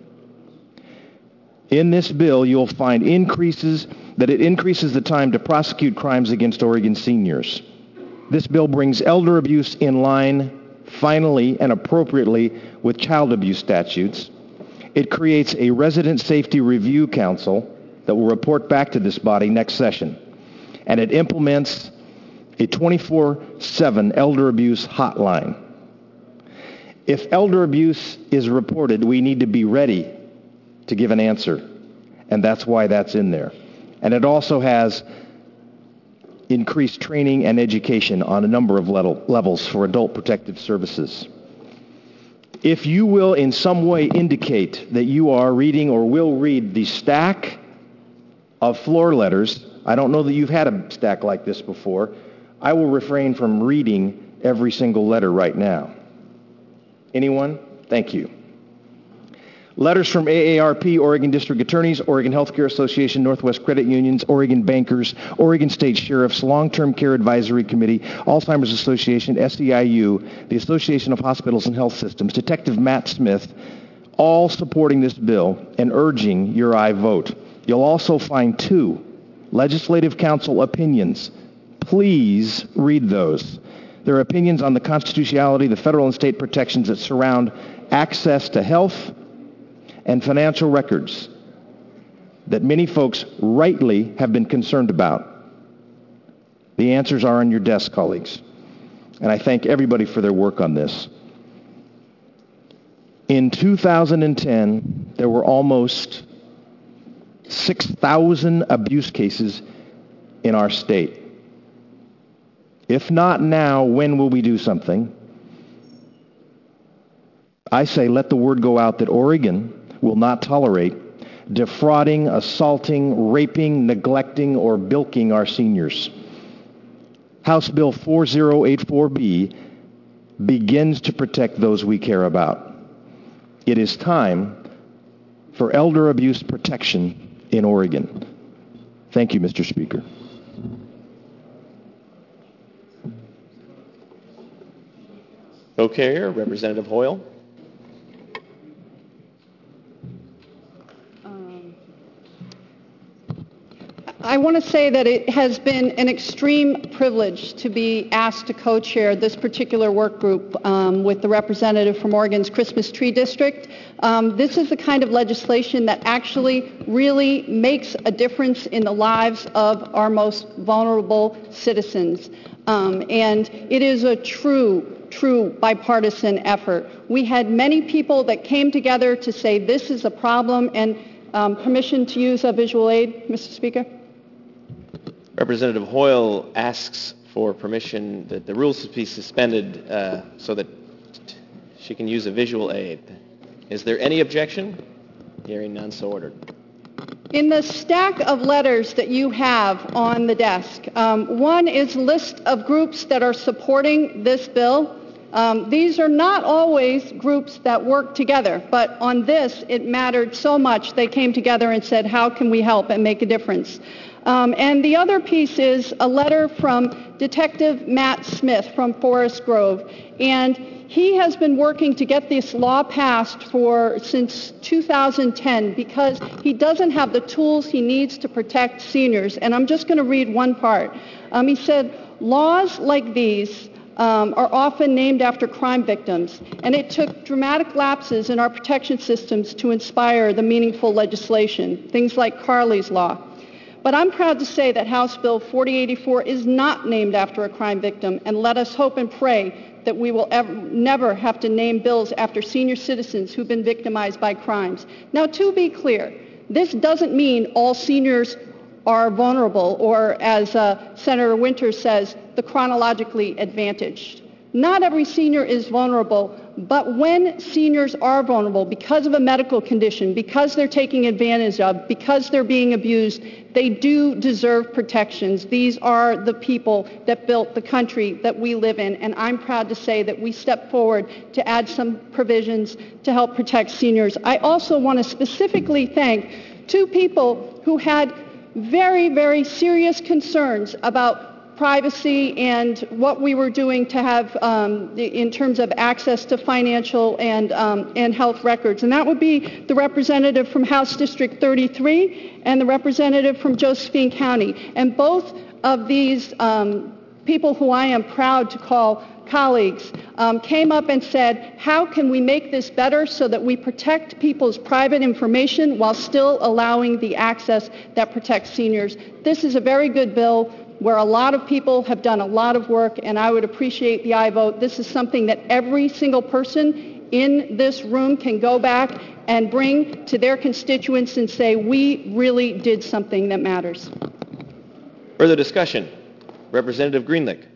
In this bill, you'll find it increases the time to prosecute crimes against Oregon seniors. This bill brings elder abuse in line, finally and appropriately, with child abuse statutes. It creates a resident safety review council that will report back to this body next session. And it implements a 24/7 elder abuse hotline. If elder abuse is reported, we need to be ready to give an answer. And that's why that's in there. And it also has increased training and education on a number of levels for adult protective services. If you will in some way indicate that you are reading or will read the stack of floor letters, I don't know that you've had a stack like this before, I will refrain from reading every single letter right now. Anyone? Thank you. Letters from AARP, Oregon District Attorneys, Oregon Healthcare Association, Northwest Credit Unions, Oregon Bankers, Oregon State Sheriffs, Long-Term Care Advisory Committee, Alzheimer's Association, SEIU, the Association of Hospitals and Health Systems, Detective Matt Smith, all supporting this bill and urging your aye vote. You'll also find 2 Legislative Council opinions. Please read those. Their opinions on the constitutionality, the federal and state protections that surround access to health and financial records that many folks rightly have been concerned about. The answers are on your desk, colleagues. And I thank everybody for their work on this. In 2010, there were almost 6,000 abuse cases in our state. If not now, when will we do something? I say let the word go out that Oregon will not tolerate defrauding, assaulting, raping, neglecting, or bilking our seniors. House Bill 4084B begins to protect those we care about. It is time for elder abuse protection in Oregon. Thank you, Mr. Speaker. Okay, Representative Hoyle. I want to say that it has been an extreme privilege to be asked to co-chair this particular work group with the representative from Oregon's Christmas Tree District. This is the kind of legislation that actually really makes a difference in the lives of our most vulnerable citizens. And it is a true bipartisan effort. We had many people that came together to say this is a problem, and permission to use a visual aid, Mr. Speaker? Representative Hoyle asks for permission that the rules be suspended so that she can use a visual aid. Is there any objection? Hearing none, so ordered. In the stack of letters that you have on the desk, one is a list of groups that are supporting this bill. These are not always groups that work together, but on this it mattered so much they came together and said, how can we help and make a difference? And the other piece is a letter from Detective Matt Smith from Forest Grove. And he has been working to get this law passed since 2010 because he doesn't have the tools he needs to protect seniors. And I'm just going to read one part. He said, laws like these are often named after crime victims, and it took dramatic lapses in our protection systems to inspire the meaningful legislation, things like Carley's Law. But I'm proud to say that House Bill 4084 is not named after a crime victim, and let us hope and pray that we will never have to name bills after senior citizens who've been victimized by crimes. Now, to be clear, this doesn't mean all seniors are vulnerable or, as Senator Winters says, the chronologically advantaged. Not every senior is vulnerable, but when seniors are vulnerable because of a medical condition, because they're taken advantage of, because they're being abused, they do deserve protections. These are the people that built the country that we live in, and I'm proud to say that we stepped forward to add some provisions to help protect seniors. I also want to specifically thank two people who had very, very serious concerns about privacy and what we were doing to have in terms of access to financial and health records. And that would be the representative from House District 33 and the representative from Josephine County. And both of these people who I am proud to call colleagues came up and said, how can we make this better so that we protect people's private information while still allowing the access that protects seniors? This is a very good bill where a lot of people have done a lot of work, and I would appreciate the aye vote. This is something that every single person in this room can go back and bring to their constituents and say, we really did something that matters. Further discussion? Representative Greenlick.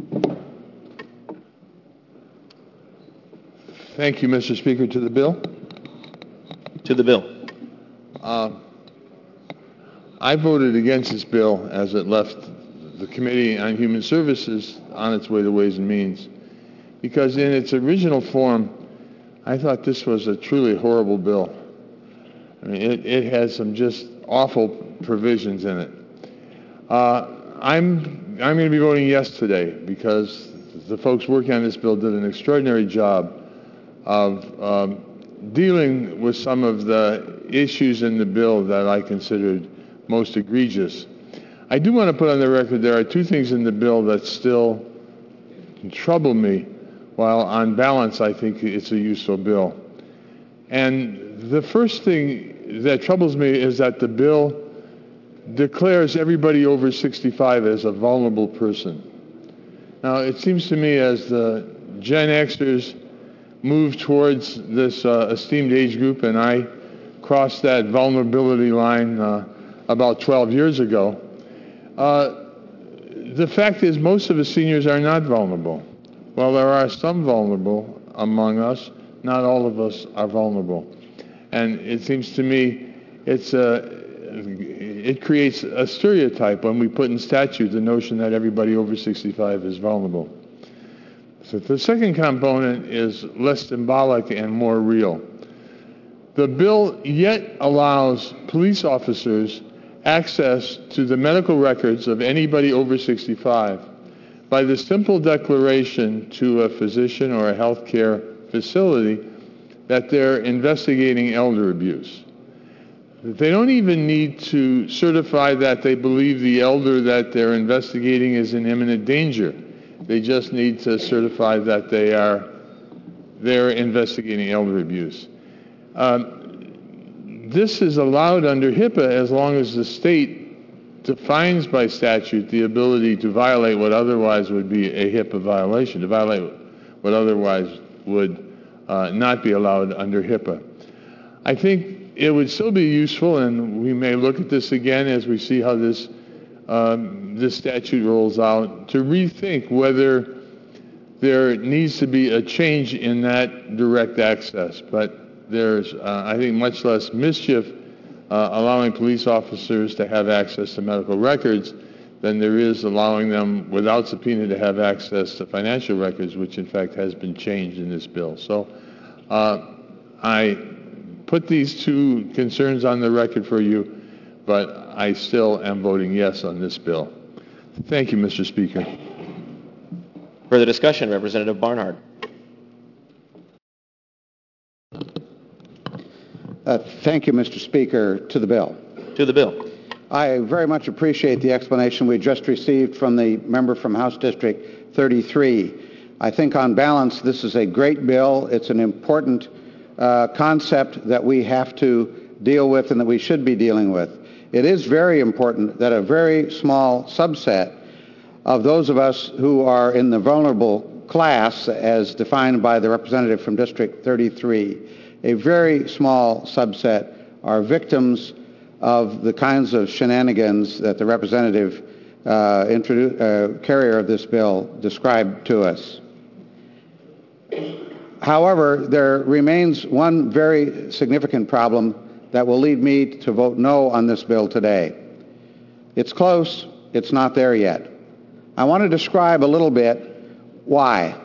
Thank you, Mr. Speaker. To the bill? To the bill. I voted against this bill as it left the Committee on Human Services on its way to Ways and Means, because in its original form, I thought this was a truly horrible bill. I mean, it has some just awful provisions in it. I'm going to be voting yes today because the folks working on this bill did an extraordinary job of dealing with some of the issues in the bill that I considered most egregious. I do want to put on the record there are two things in the bill that still trouble me, while on balance I think it's a useful bill. And the first thing that troubles me is that the bill declares everybody over 65 as a vulnerable person. Now, it seems to me as the Gen Xers move towards this esteemed age group, and I crossed that vulnerability line about 12 years ago, the fact is most of the seniors are not vulnerable. While there are some vulnerable among us, not all of us are vulnerable. And it seems to me it creates a stereotype when we put in statute the notion that everybody over 65 is vulnerable. So the second component is less symbolic and more real. The bill yet allows police officers access to the medical records of anybody over 65 by the simple declaration to a physician or a healthcare facility that they're investigating elder abuse. They don't even need to certify that they believe the elder that they're investigating is in imminent danger. They just need to certify that they're investigating elder abuse. This is allowed under HIPAA as long as the state defines by statute the ability to violate what otherwise would be a HIPAA violation, to violate what otherwise would not be allowed under HIPAA. I think it would still be useful, and we may look at this again as we see how this statute rolls out, to rethink whether there needs to be a change in that direct access. But there's, I think, much less mischief allowing police officers to have access to medical records than there is allowing them without subpoena to have access to financial records, which in fact has been changed in this bill. So I put these two concerns on the record for you, but I still am voting yes on this bill. Thank you, Mr. Speaker. Further discussion, Representative Barnhart. Thank you, Mr. Speaker. To the bill. To the bill. I very much appreciate the explanation we just received from the member from House District 33. I think on balance this is a great bill. It's an important concept that we have to deal with and that we should be dealing with. It is very important that a very small subset of those of us who are in the vulnerable class, as defined by the representative from District 33, a very small subset are victims of the kinds of shenanigans that the representative carrier of this bill described to us. However, there remains one very significant problem that will lead me to vote no on this bill today. It's close. It's not there yet. I want to describe a little bit why.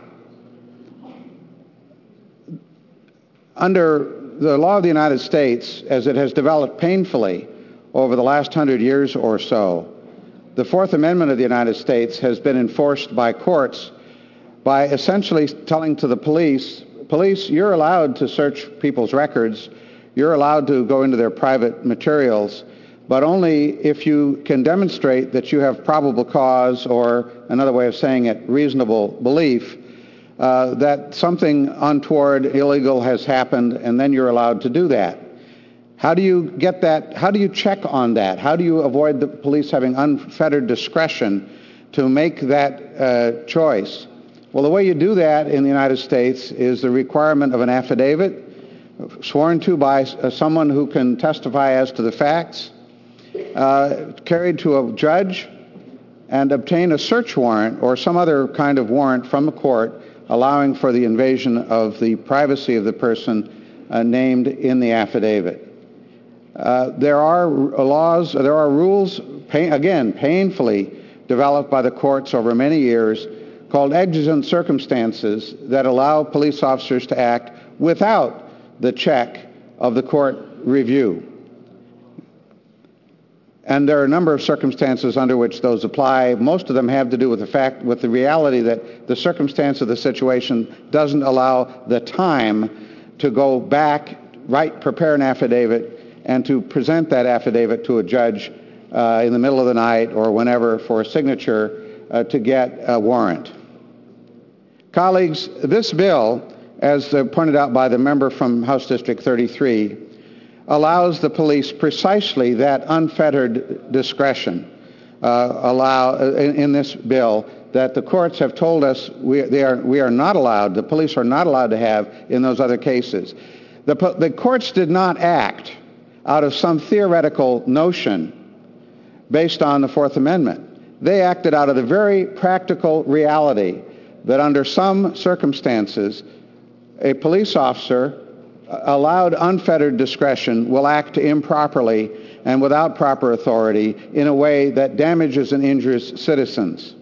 Under the law of the United States, as it has developed painfully over the last 100 years or so, the Fourth Amendment of the United States has been enforced by courts by essentially telling to the police, you're allowed to search people's records, you're allowed to go into their private materials, but only if you can demonstrate that you have probable cause, or another way of saying it, reasonable belief, that something untoward, illegal has happened, and then you're allowed to do that. How do you get that? How do you check on that? How do you avoid the police having unfettered discretion to make that choice? Well, the way you do that in the United States is the requirement of an affidavit sworn to by someone who can testify as to the facts, carried to a judge, and obtain a search warrant or some other kind of warrant from a court allowing for the invasion of the privacy of the person named in the affidavit. There are laws, there are rules, again, painfully developed by the courts over many years, called exigent circumstances, that allow police officers to act without the check of the court review. And there are a number of circumstances under which those apply. Most of them have to do with the reality that the circumstance of the situation doesn't allow the time to go back, prepare an affidavit, and to present that affidavit to a judge in the middle of the night or whenever for a signature to get a warrant. Colleagues, this bill, as pointed out by the member from House District 33, allows the police precisely that unfettered discretion in this bill that the courts have told us we are not allowed, the police are not allowed to have in those other cases. The courts did not act out of some theoretical notion based on the Fourth Amendment. They acted out of the very practical reality that under some circumstances, a police officer allowed unfettered discretion will act improperly and without proper authority in a way that damages and injures citizens.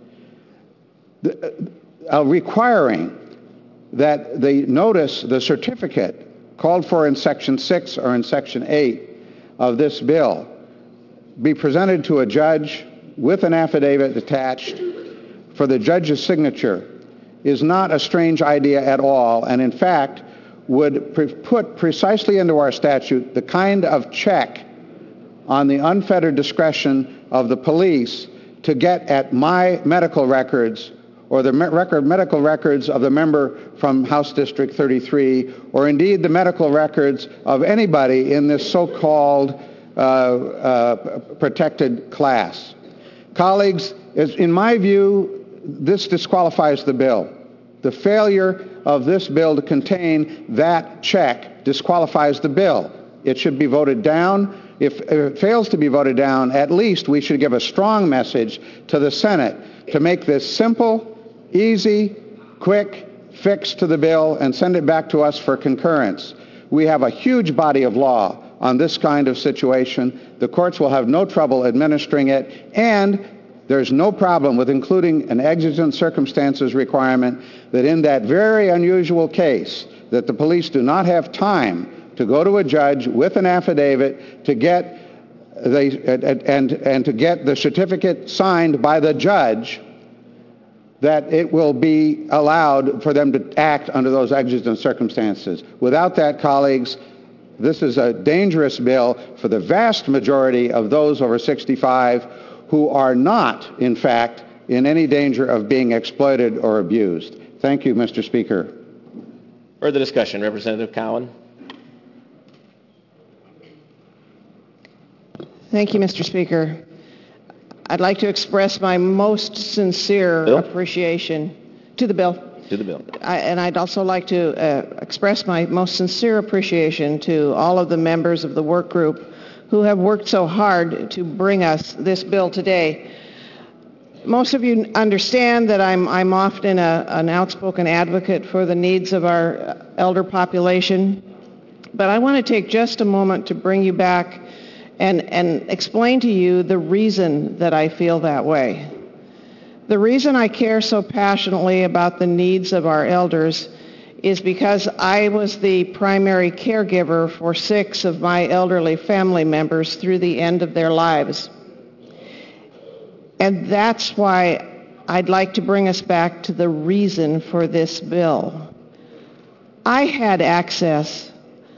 Requiring that the notice, the certificate called for in Section 6 or in Section 8 of this bill be presented to a judge with an affidavit attached for the judge's signature is not a strange idea at all, and in fact would put precisely into our statute the kind of check on the unfettered discretion of the police to get at my medical records or the medical records of the member from House District 33, or indeed the medical records of anybody in this so-called protected class. Colleagues, in my view, this disqualifies the bill. The failure of this bill to contain that check disqualifies the bill. It should be voted down. If it fails to be voted down, at least we should give a strong message to the Senate to make this simple, easy, quick fix to the bill and send it back to us for concurrence. We have a huge body of law on this kind of situation. The courts will have no trouble administering it, and there's no problem with including an exigent circumstances requirement that in that very unusual case that the police do not have time to go to a judge with an affidavit to get to get the certificate signed by the judge, that it will be allowed for them to act under those exigent circumstances. Without that, colleagues, this is a dangerous bill for the vast majority of those over 65 who are not, in fact, in any danger of being exploited or abused. Thank you, Mr. Speaker. Further discussion. Representative Cowan. Thank you, Mr. Speaker. I'd like to express my most sincere appreciation to the bill. To the bill. And I'd also like to express my most sincere appreciation to all of the members of the work group who have worked so hard to bring us this bill today. Most of you understand that I'm often an outspoken advocate for the needs of our elder population, but I want to take just a moment to bring you back and explain to you the reason that I feel that way. The reason I care so passionately about the needs of our elders is because I was the primary caregiver for 6 of my elderly family members through the end of their lives. And that's why I'd like to bring us back to the reason for this bill. I had access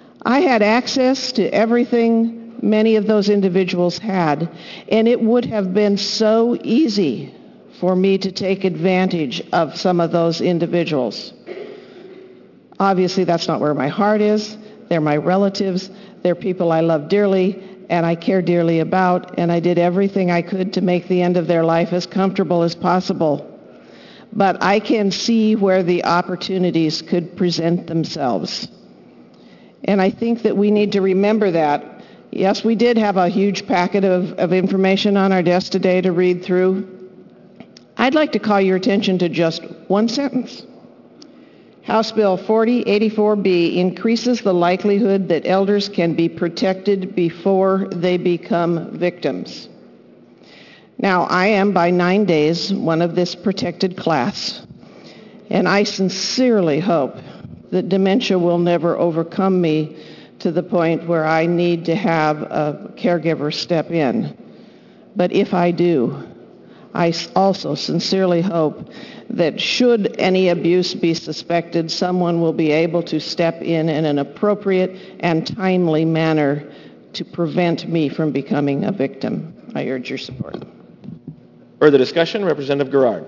to everything many of those individuals had, and it would have been so easy for me to take advantage of some of those individuals. Obviously, that's not where my heart is. They're my relatives. They're people I love dearly and I care dearly about, and I did everything I could to make the end of their life as comfortable as possible. But I can see where the opportunities could present themselves. And I think that we need to remember that. Yes, we did have a huge packet of information on our desk today to read through. I'd like to call your attention to just one sentence. House Bill 4084B increases the likelihood that elders can be protected before they become victims. Now, I am by 9 days one of this protected class, and I sincerely hope that dementia will never overcome me to the point where I need to have a caregiver step in. But if I do, I also sincerely hope that should any abuse be suspected, someone will be able to step in an appropriate and timely manner to prevent me from becoming a victim. I urge your support. Further discussion? Representative Garrard.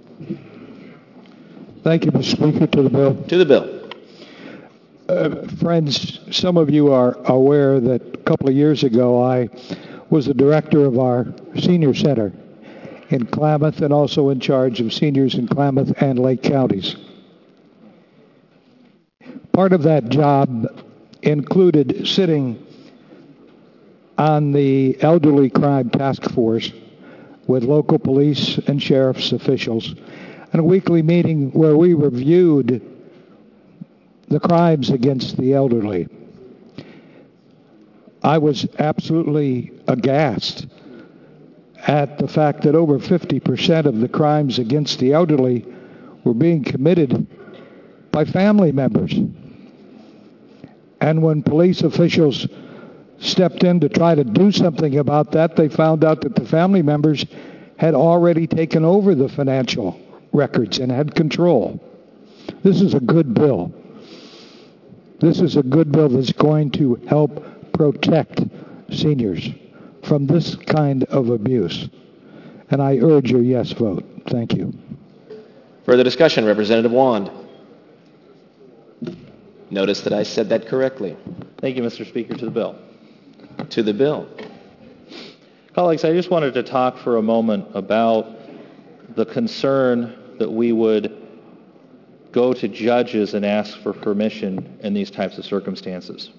Thank you, Mr. Speaker. To the bill. To the bill. Friends, some of you are aware that a couple of years ago I was the director of our senior center in Klamath and also in charge of seniors in Klamath and Lake counties. Part of that job included sitting on the Elderly Crime Task Force with local police and sheriff's officials in a weekly meeting where we reviewed the crimes against the elderly. I was absolutely aghast at the fact that over 50% of the crimes against the elderly were being committed by family members. And when police officials stepped in to try to do something about that, they found out that the family members had already taken over the financial records and had control. This is a good bill. This is a good bill that's going to help protect seniors from this kind of abuse. And I urge your yes vote. Thank you. Further discussion? Representative Wand. Notice that I said that correctly. Thank you, Mr. Speaker. To the bill. To the bill. Colleagues, I just wanted to talk for a moment about the concern that we would go to judges and ask for permission in these types of circumstances.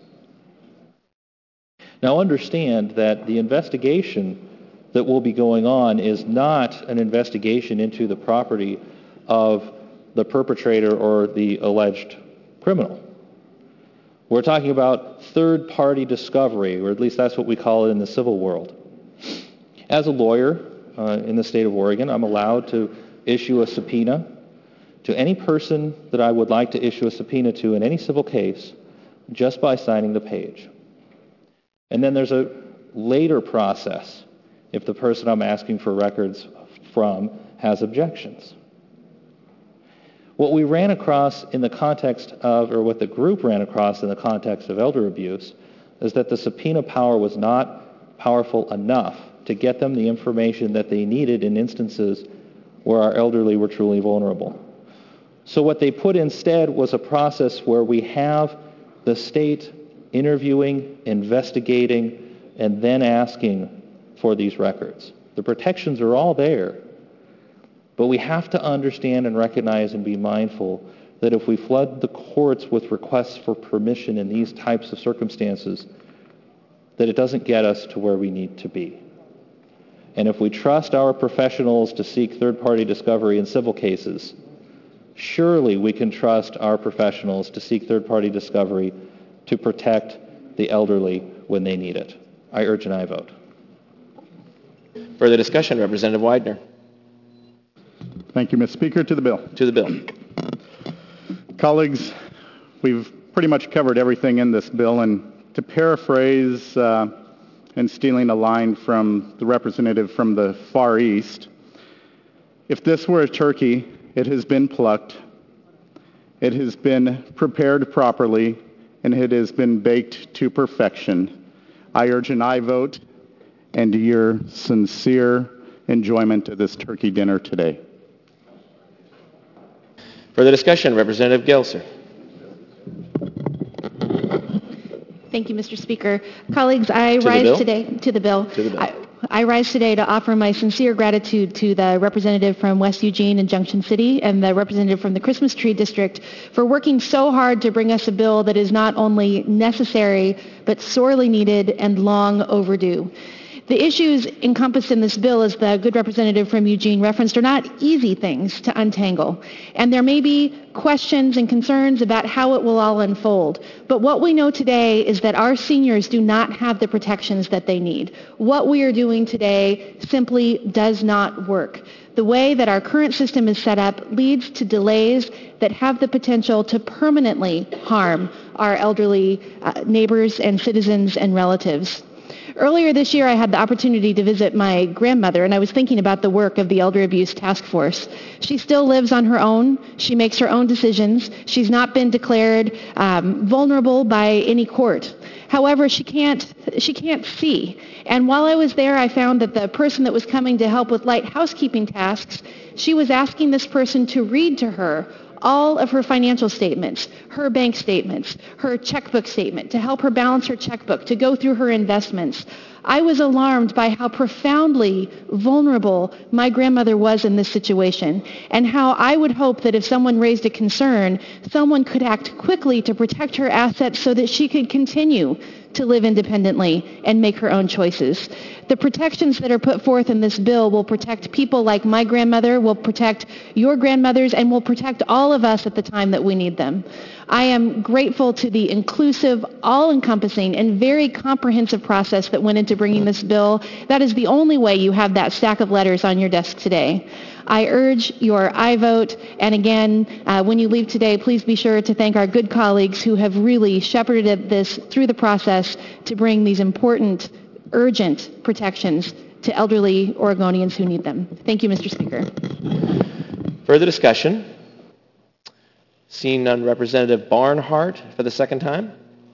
Now understand that the investigation that will be going on is not an investigation into the property of the perpetrator or the alleged criminal. We're talking about third-party discovery, or at least that's what we call it in the civil world. As a lawyer in the state of Oregon, I'm allowed to issue a subpoena to any person that I would like to issue a subpoena to in any civil case just by signing the page. And then there's a later process if the person I'm asking for records from has objections. What we ran across in the context of, or what the group ran across in the context of elder abuse, is that the subpoena power was not powerful enough to get them the information that they needed in instances where our elderly were truly vulnerable. So what they put instead was a process where we have the state interviewing, investigating, and then asking for these records. The protections are all there, but we have to understand and recognize and be mindful that if we flood the courts with requests for permission in these types of circumstances, that it doesn't get us to where we need to be. And if we trust our professionals to seek third-party discovery in civil cases, surely we can trust our professionals to seek third-party discovery to protect the elderly when they need it. I urge an aye vote. Further discussion, Representative Widener. Thank you, Mr. Speaker. To the bill. To the bill. Colleagues, we've pretty much covered everything in this bill, and to paraphrase and stealing a line from the representative from the Far East, if this were a turkey, it has been plucked, it has been prepared properly, and it has been baked to perfection. I urge an aye vote and your sincere enjoyment of this turkey dinner today. Further discussion, Representative Gelser. Thank you, Mr. Speaker. Colleagues, I To the rise bill? today to the bill. To the bill. I rise today to offer my sincere gratitude to the representative from West Eugene and Junction City and the representative from the Christmas Tree District for working so hard to bring us a bill that is not only necessary but sorely needed and long overdue. The issues encompassed in this bill, as the good representative from Eugene referenced, are not easy things to untangle. And there may be questions and concerns about how it will all unfold. But what we know today is that our seniors do not have the protections that they need. What we are doing today simply does not work. The way that our current system is set up leads to delays that have the potential to permanently harm our elderly neighbors and citizens and relatives. Earlier this year, I had the opportunity to visit my grandmother, and I was thinking about the work of the Elder Abuse Task Force. She still lives on her own. She makes her own decisions. She's not been declared vulnerable by any court. However, she can't see. And while I was there, I found that the person that was coming to help with light housekeeping tasks, she was asking this person to read to her all of her financial statements, her bank statements, her checkbook statement, to help her balance her checkbook, to go through her investments. I was alarmed by how profoundly vulnerable my grandmother was in this situation, and how I would hope that if someone raised a concern, someone could act quickly to protect her assets so that she could continue to live independently and make her own choices. The protections that are put forth in this bill will protect people like my grandmother, will protect your grandmothers, and will protect all of us at the time that we need them. I am grateful to the inclusive, all-encompassing, and very comprehensive process that went into bringing this bill. That is the only way you have that stack of letters on your desk today. I urge your aye vote, and again, when you leave today, please be sure to thank our good colleagues who have really shepherded this through the process to bring these important, urgent protections to elderly Oregonians who need them. Thank you, Mr. Speaker. Further discussion? Seeing none, Representative Barnhart for the second time.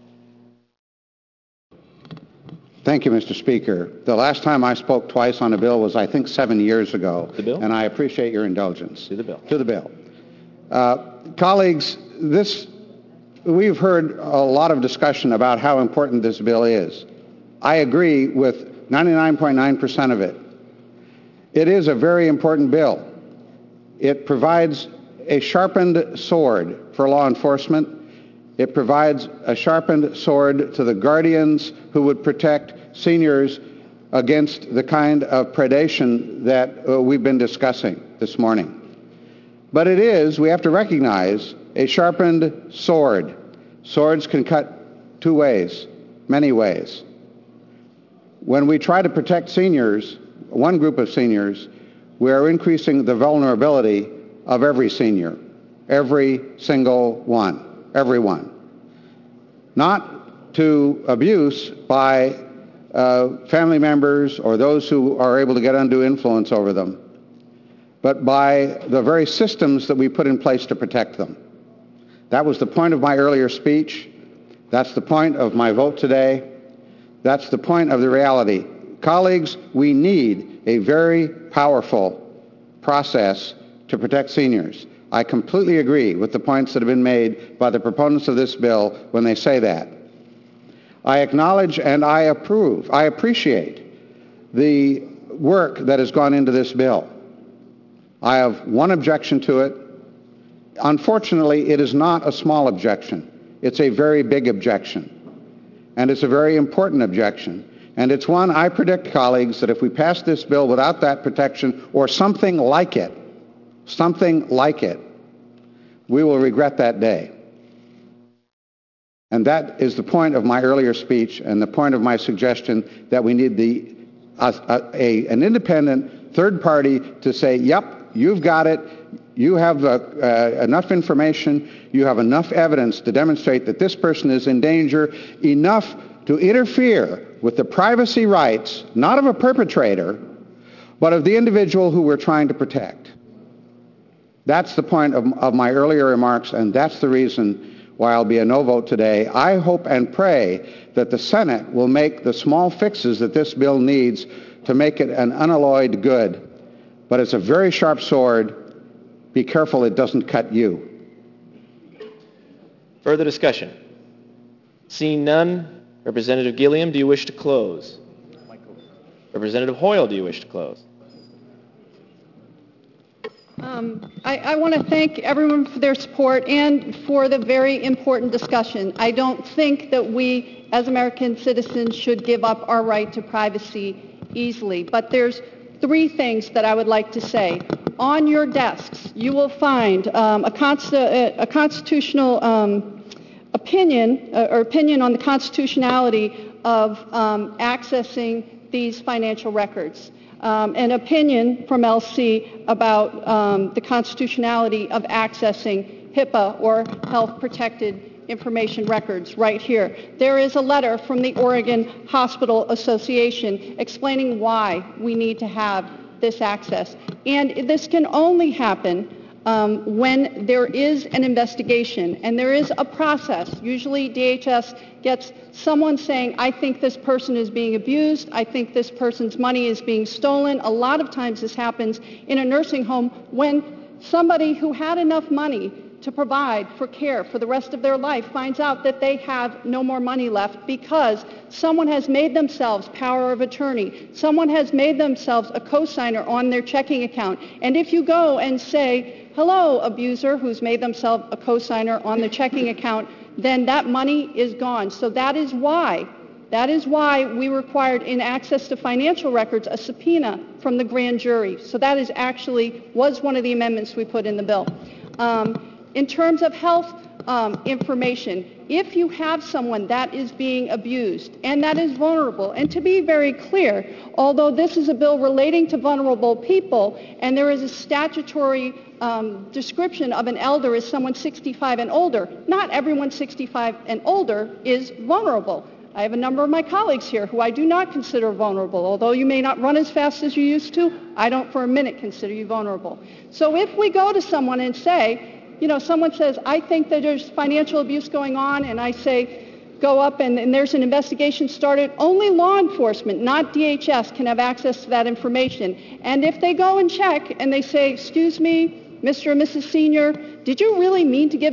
Thank you, Mr. Speaker. The last time I spoke twice on a bill was, I think, 7 years ago. The bill? And I appreciate your indulgence. To the bill. To the bill. Colleagues, we've heard a lot of discussion about how important this bill is. I agree with 99.9% of it. It is a very important bill. It provides a sharpened sword for law enforcement. It provides a sharpened sword to the guardians who would protect seniors against the kind of predation that we've been discussing this morning. But it is, we have to recognize, a sharpened sword. Swords can cut two ways, many ways. When we try to protect seniors, one group of seniors, we are increasing the vulnerability of every senior, every single one, everyone. Not to abuse by family members or those who are able to get undue influence over them, but by the very systems that we put in place to protect them. That was the point of my earlier speech. That's the point of my vote today. That's the point of the reality. Colleagues, we need a very powerful process to protect seniors. I completely agree with the points that have been made by the proponents of this bill when they say that. I acknowledge and I appreciate the work that has gone into this bill. I have one objection to it. Unfortunately, it is not a small objection. It's a very big objection. And it's a very important objection. And it's one I predict, colleagues, that if we pass this bill without that protection or something like it, we will regret that day. And that is the point of my earlier speech and the point of my suggestion that we need an independent third party to say, yep, you've got it. You have enough information. You have enough evidence to demonstrate that this person is in danger, enough to interfere with the privacy rights, not of a perpetrator, but of the individual who we're trying to protect. That's the point of my earlier remarks, and that's the reason why I'll be a no vote today. I hope and pray that the Senate will make the small fixes that this bill needs to make it an unalloyed good. But it's a very sharp sword. Be careful it doesn't cut you. Further discussion? Seeing none, Representative Gilliam, do you wish to close? Representative Hoyle, do you wish to close? I want to thank everyone for their support and for the very important discussion. I don't think that we, as American citizens, should give up our right to privacy easily. But there's three things that I would like to say. On your desks, you will find a constitutional opinion on the constitutionality of accessing these financial records. An opinion from LC about the constitutionality of accessing HIPAA or Health Protected Information Records right here. There is a letter from the Oregon Hospital Association explaining why we need to have this access. And this can only happen when there is an investigation and there is a process. Usually DHS gets someone saying, I think this person is being abused, I think this person's money is being stolen. A lot of times this happens in a nursing home when somebody who had enough money to provide for care for the rest of their life finds out that they have no more money left because someone has made themselves power of attorney. Someone has made themselves a cosigner on their checking account. And if you go and say, hello, abuser, who's made themselves a cosigner on their checking account, then that money is gone. So that is why we required in access to financial records a subpoena from the grand jury. So that was one of the amendments we put in the bill. In terms of health information, if you have someone that is being abused and that is vulnerable, and to be very clear, although this is a bill relating to vulnerable people and there is a statutory description of an elder as someone 65 and older, not everyone 65 and older is vulnerable. I have a number of my colleagues here who I do not consider vulnerable. Although you may not run as fast as you used to, I don't for a minute consider you vulnerable. So if we go to someone and say, someone says, I think that there's financial abuse going on, and I say, go up and there's an investigation started, only law enforcement, not DHS, can have access to that information. And if they go and check and they say, excuse me, Mr. and Mrs. Senior, did you really mean to give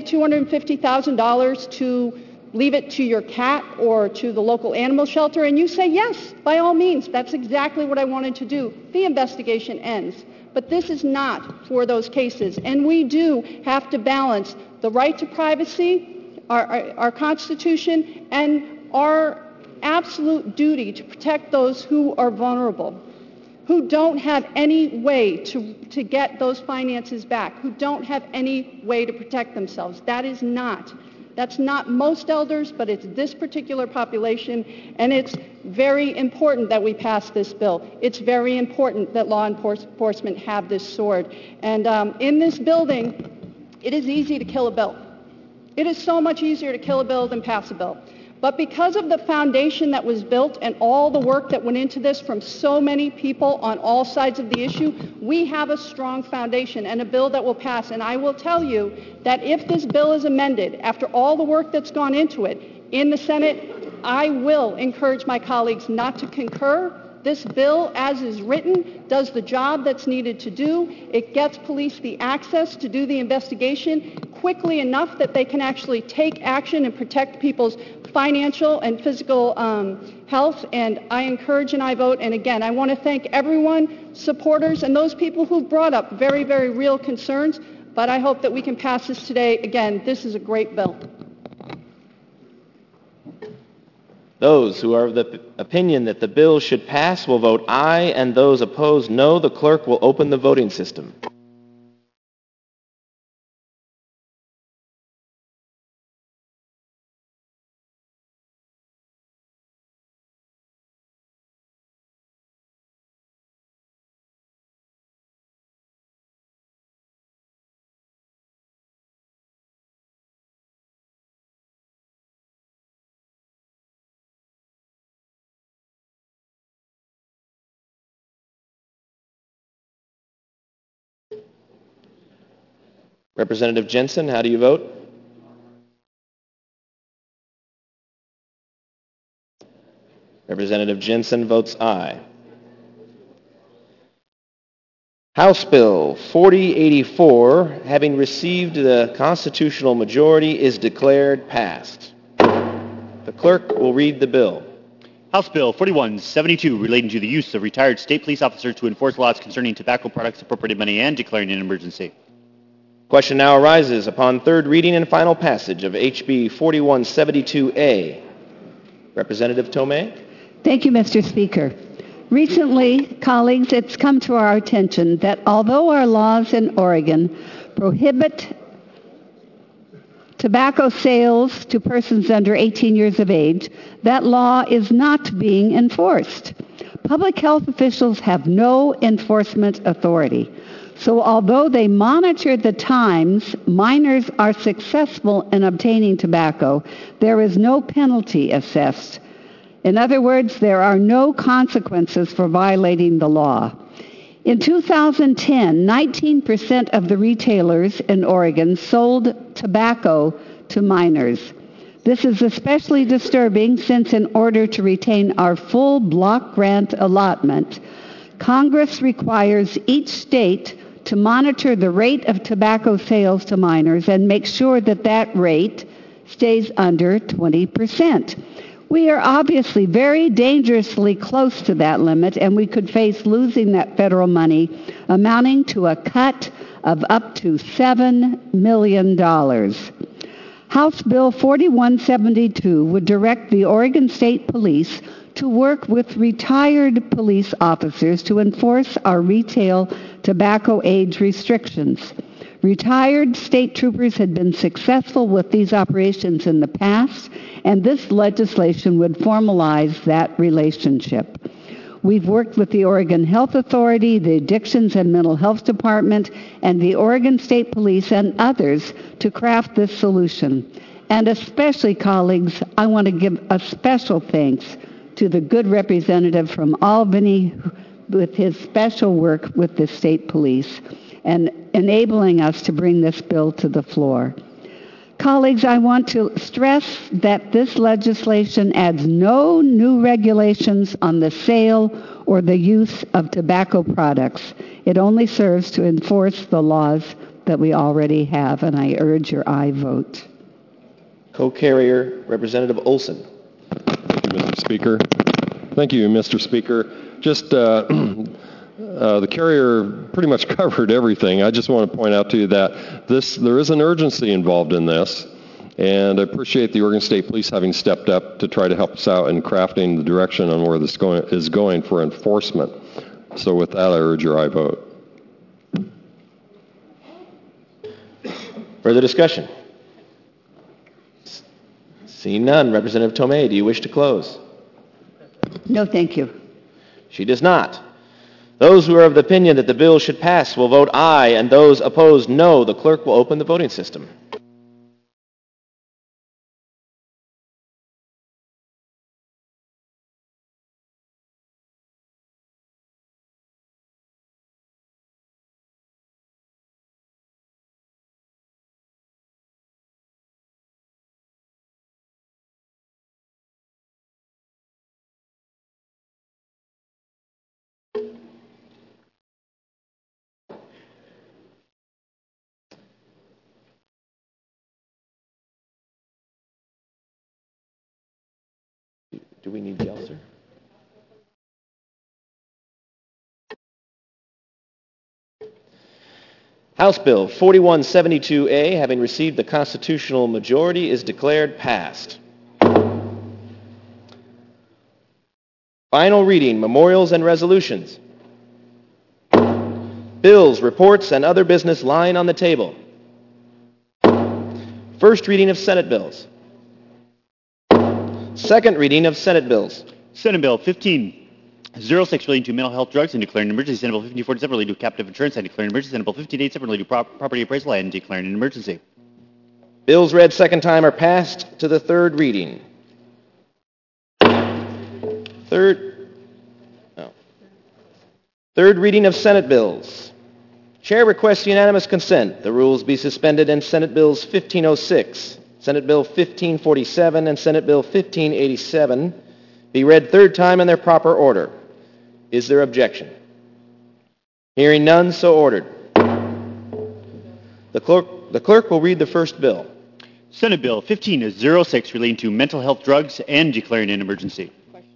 $250,000 to leave it to your cat or to the local animal shelter? And you say, yes, by all means, that's exactly what I wanted to do. The investigation ends. But this is not for those cases. And we do have to balance the right to privacy, our Constitution, and our absolute duty to protect those who are vulnerable, who don't have any way to get those finances back, who don't have any way to protect themselves. That's not most elders, but it's this particular population, and it's very important that we pass this bill. It's very important that law enforcement have this sword. And in this building, it is easy to kill a bill. It is so much easier to kill a bill than pass a bill. But because of the foundation that was built and all the work that went into this from so many people on all sides of the issue, we have a strong foundation and a bill that will pass. And I will tell you that if this bill is amended, after all the work that's gone into it in the Senate, I will encourage my colleagues not to concur, This bill, as is written, does the job that's needed to do. It gets police the access to do the investigation quickly enough that they can actually take action and protect people's financial and physical health. And I encourage and I vote. And again, I want to thank everyone, supporters, and those people who brought up very, very real concerns. But I hope that we can pass this today. Again, this is a great bill. Those who are of the opinion that the bill should pass will vote aye, and those opposed no. The clerk will open the voting system. Representative Jensen, how do you vote? Representative Jensen votes aye. House Bill 4084, having received the constitutional majority, is declared passed. The clerk will read the bill. House Bill 4172, relating to the use of retired state police officers to enforce laws concerning tobacco products, appropriated money, and declaring an emergency. Question now arises upon third reading and final passage of HB 4172A. Representative Tomei. Thank you, Mr. Speaker. Recently, colleagues, it's come to our attention that although our laws in Oregon prohibit tobacco sales to persons under 18 years of age, that law is not being enforced. Public health officials have no enforcement authority. So although they monitor the times minors are successful in obtaining tobacco, there is no penalty assessed. In other words, there are no consequences for violating the law. In 2010, 19% of the retailers in Oregon sold tobacco to minors. This is especially disturbing since in order to retain our full block grant allotment, Congress requires each state to monitor the rate of tobacco sales to minors and make sure that that rate stays under 20%. We are obviously very dangerously close to that limit, and we could face losing that federal money amounting to a cut of up to $7 million. House Bill 4172 would direct the Oregon State Police to work with retired police officers to enforce our retail tobacco age restrictions. Retired state troopers had been successful with these operations in the past, and this legislation would formalize that relationship. We've worked with the Oregon Health Authority, the Addictions and Mental Health Department, and the Oregon State Police and others to craft this solution. And especially, colleagues, I want to give a special thanks to the good representative from Albany with his special work with the state police and enabling us to bring this bill to the floor. Colleagues, I want to stress that this legislation adds no new regulations on the sale or the use of tobacco products. It only serves to enforce the laws that we already have, and I urge your aye vote. Co-carrier, Representative Olson. Thank you, Mr. Speaker. Thank you, Mr. Speaker. Just the carrier pretty much covered everything. I just want to point out to you that there is an urgency involved in this, and I appreciate the Oregon State Police having stepped up to try to help us out in crafting the direction on where this is going for enforcement. So with that, I urge your aye vote. Further discussion? Seeing none, Representative Tomei, do you wish to close? No, thank you. She does not. Those who are of the opinion that the bill should pass will vote aye, and those opposed no. The clerk will open the voting system. Do we need Gelser? House Bill 4172A, having received the constitutional majority, is declared passed. Final reading, memorials and resolutions. Bills, reports, and other business lying on the table. First reading of Senate bills. Second reading of Senate bills. Senate Bill 1506 relating to mental health drugs and declaring an emergency. Senate Bill 1547 relating to captive insurance and declaring an emergency. Senate Bill 1587 relating to property appraisal and declaring an emergency. Bills read second time are passed to the third reading. Third reading of Senate bills. Chair requests unanimous consent. The rules be suspended and Senate Bills 1506, Senate Bill 1547, and Senate Bill 1587 be read third time in their proper order. Is there objection? Hearing none, so ordered. The clerk will read the first bill. Senate Bill 1506 relating to mental health drugs and declaring an emergency.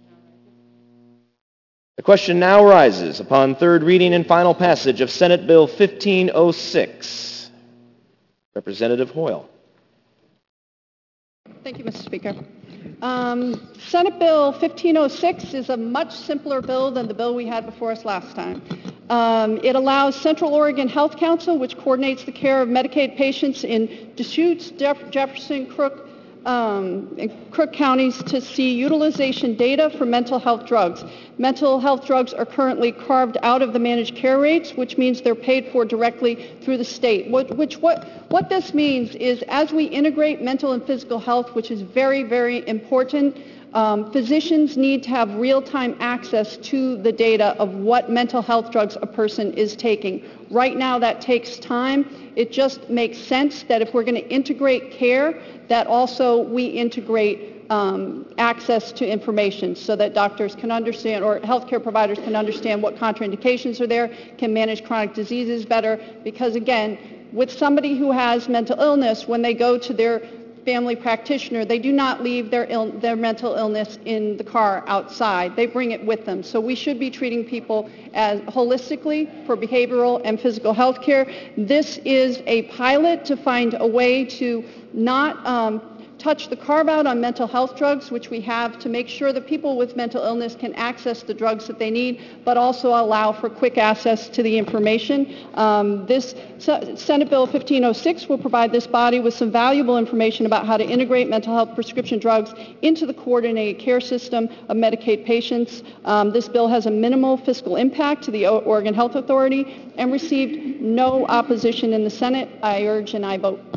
The question now arises upon third reading and final passage of Senate Bill 1506. Representative Hoyle. Thank you, Mr. Speaker. Senate Bill 1506 is a much simpler bill than the bill we had before us last time. It allows Central Oregon Health Council, which coordinates the care of Medicaid patients in Deschutes, Jefferson, Crook counties, to see utilization data for mental health drugs. Mental health drugs are currently carved out of the managed care rates, which means they're paid for directly through the state. What this means is, as we integrate mental and physical health, which is very, very important, physicians need to have real-time access to the data of what mental health drugs a person is taking. Right now, that takes time. It just makes sense that if we're going to integrate care, that also we integrate access to information so that doctors can understand, or healthcare providers can understand what contraindications are there, can manage chronic diseases better. Because again, with somebody who has mental illness, when they go to their family practitioner, they do not leave their mental illness in the car outside. They bring it with them. So we should be treating people as holistically for behavioral and physical health care. This is a pilot to find a way to not touch the carve-out on mental health drugs, which we have, to make sure that people with mental illness can access the drugs that they need, but also allow for quick access to the information. This Senate Bill 1506 will provide this body with some valuable information about how to integrate mental health prescription drugs into the coordinated care system of Medicaid patients. This bill has a minimal fiscal impact to the Oregon Health Authority and received no opposition in the Senate. I urge an aye vote.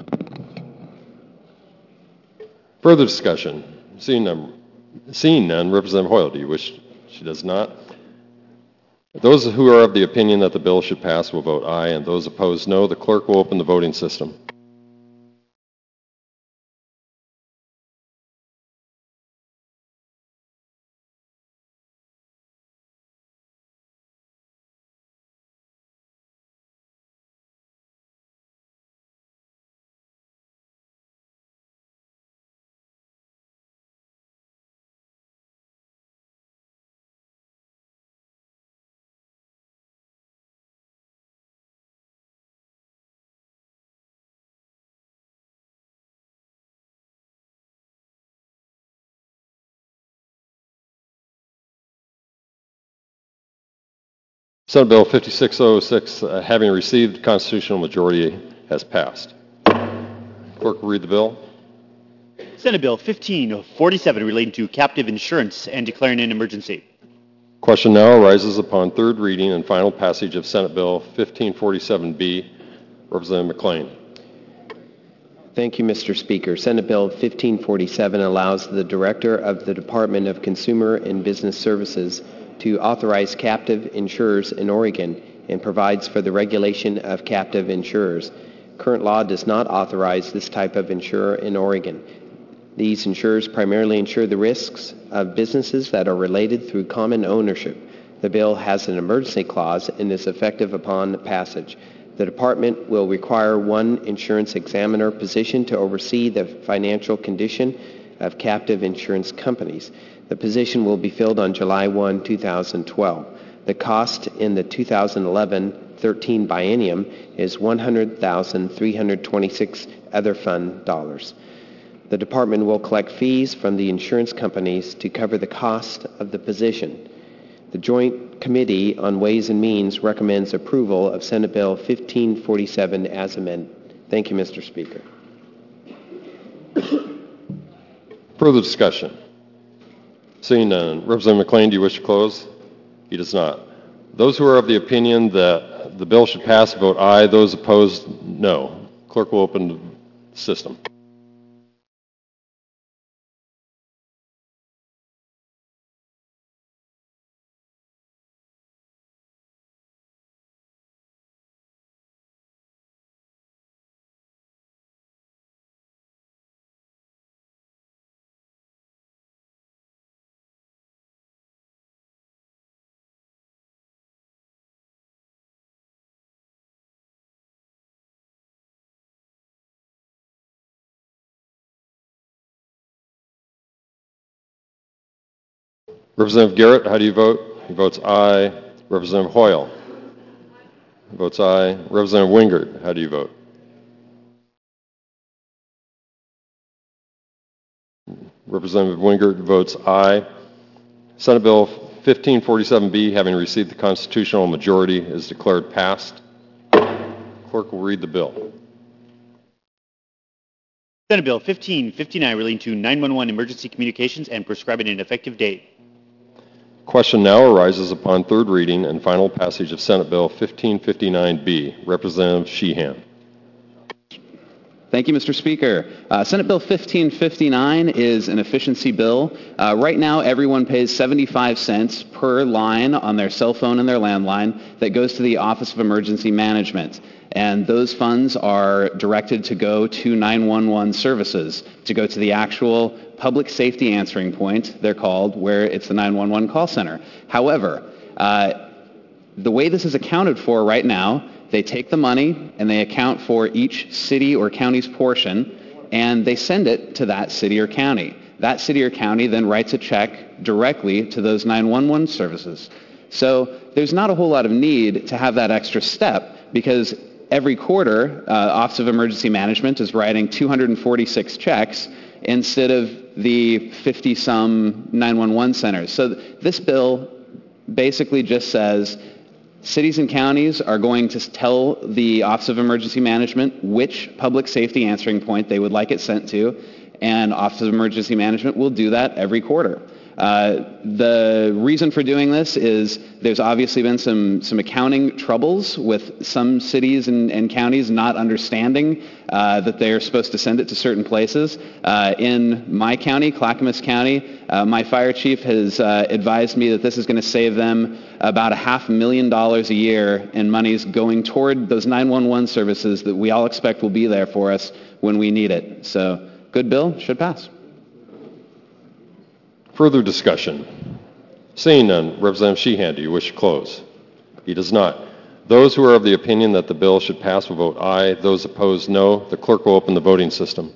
Further discussion? Seeing none, Representative Hoyle, do you wish? She does not. Those who are of the opinion that the bill should pass will vote aye, and those opposed no. The clerk will open the voting system. Senate Bill 5606, having received constitutional majority, has passed. Clerk will read the bill. Senate Bill 1547 relating to captive insurance and declaring an emergency. Question now arises upon third reading and final passage of Senate Bill 1547B. Representative McLean. Thank you, Mr. Speaker. Senate Bill 1547 allows the Director of the Department of Consumer and Business Services to authorize captive insurers in Oregon and provides for the regulation of captive insurers. Current law does not authorize this type of insurer in Oregon. These insurers primarily insure the risks of businesses that are related through common ownership. The bill has an emergency clause and is effective upon passage. The department will require one insurance examiner position to oversee the financial condition of captive insurance companies. The position will be filled on July 1, 2012. The cost in the 2011-13 biennium is $100,326 other fund dollars. The department will collect fees from the insurance companies to cover the cost of the position. The Joint Committee on Ways and Means recommends approval of Senate Bill 1547 as amended. Thank you, Mr. Speaker. Further discussion? Seeing none. Representative McLean, do you wish to close? He does not. Those who are of the opinion that the bill should pass vote aye. Those opposed, no. Clerk will open the system. Representative Garrett, how do you vote? He votes aye. Representative Hoyle votes aye. Representative Wingert, how do you vote? Representative Wingert votes aye. Senate Bill 1547B, having received the constitutional majority, is declared passed. Clerk will read the bill. Senate Bill 1559 relating to 911 emergency communications and prescribing an effective date. Question now arises upon third reading and final passage of Senate Bill 1559B. Representative Sheehan. Thank you, Mr. Speaker. Senate Bill 1559 is an efficiency bill. Right now, everyone pays 75 cents per line on their cell phone and their landline that goes to the Office of Emergency Management. And those funds are directed to go to 911 services, to go to the actual public safety answering point, they're called, where it's the 911 call center. However, the way this is accounted for right now, they take the money and they account for each city or county's portion, and they send it to that city or county. That city or county then writes a check directly to those 911 services. So there's not a whole lot of need to have that extra step, because every quarter, Office of Emergency Management is writing 246 checks instead of the 50-some 911 centers. So this bill basically just says cities and counties are going to tell the Office of Emergency Management which public safety answering point they would like it sent to, and Office of Emergency Management will do that every quarter. The reason for doing this is there's obviously been some accounting troubles with some cities and counties not understanding that they're supposed to send it to certain places. In my county, Clackamas County, my fire chief has advised me that this is going to save them about $500,000 a year in monies going toward those 911 services that we all expect will be there for us when we need it. So, good bill, should pass. Further discussion? Seeing none, Representative Sheehan, do you wish to close? He does not. Those who are of the opinion that the bill should pass will vote aye. Those opposed, no. The clerk will open the voting system.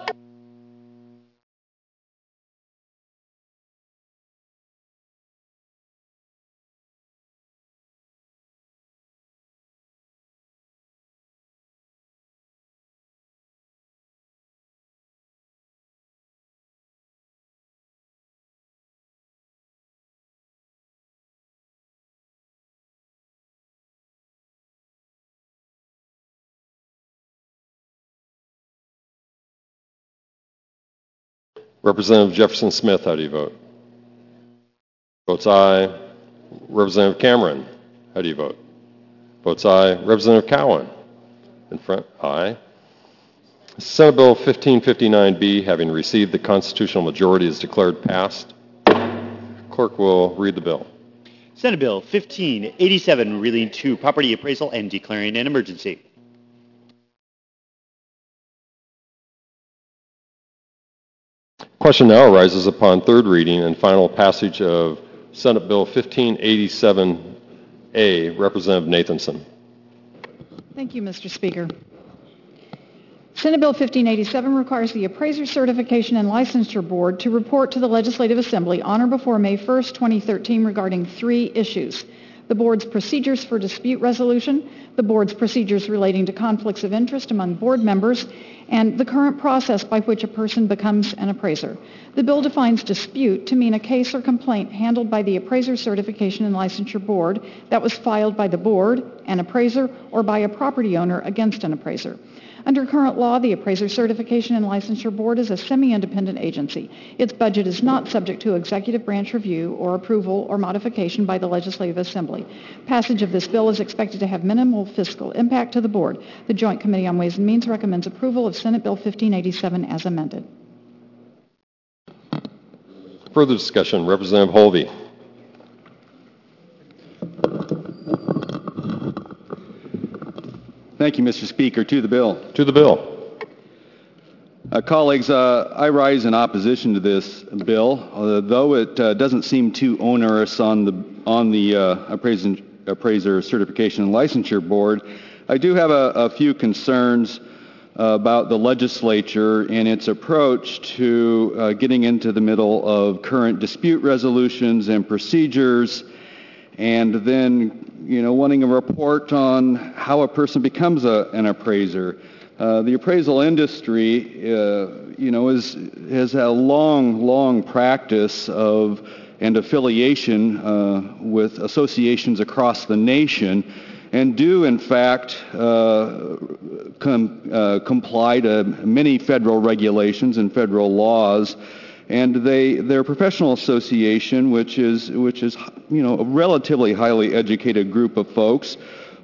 Representative Jefferson Smith, how do you vote? Votes aye. Representative Cameron, how do you vote? Votes aye. Representative Cowan, in front, aye. Senate Bill 1559B, having received the constitutional majority, is declared passed. Clerk will read the bill. Senate Bill 1587 relating to property appraisal and declaring an emergency. Question now arises upon third reading and final passage of Senate Bill 1587A. Representative Nathanson. Thank you, Mr. Speaker. Senate Bill 1587 requires the Appraiser Certification and Licensure Board to report to the Legislative Assembly on or before May 1st, 2013 regarding 3 issues: the board's procedures for dispute resolution, the board's procedures relating to conflicts of interest among board members, and the current process by which a person becomes an appraiser. The bill defines dispute to mean a case or complaint handled by the Appraiser Certification and Licensure Board that was filed by the board, an appraiser, or by a property owner against an appraiser. Under current law, the Appraiser Certification and Licensure Board is a semi-independent agency. Its budget is not subject to executive branch review or approval or modification by the Legislative Assembly. Passage of this bill is expected to have minimal fiscal impact to the board. The Joint Committee on Ways and Means recommends approval of Senate Bill 1587 as amended. Further discussion, Representative Holvey. Thank you, Mr. Speaker. To the bill. To the bill. Colleagues, I rise in opposition to this bill, though it doesn't seem too onerous on the Appraiser Certification and Licensure Board. I do have a few concerns about the legislature and its approach to getting into the middle of current dispute resolutions and procedures, and then wanting a report on how a person becomes an appraiser. The appraisal industry, has a long practice of and affiliation with associations across the nation, and do in fact comply to many federal regulations and federal laws. And they're a professional association, which is a relatively highly educated group of folks,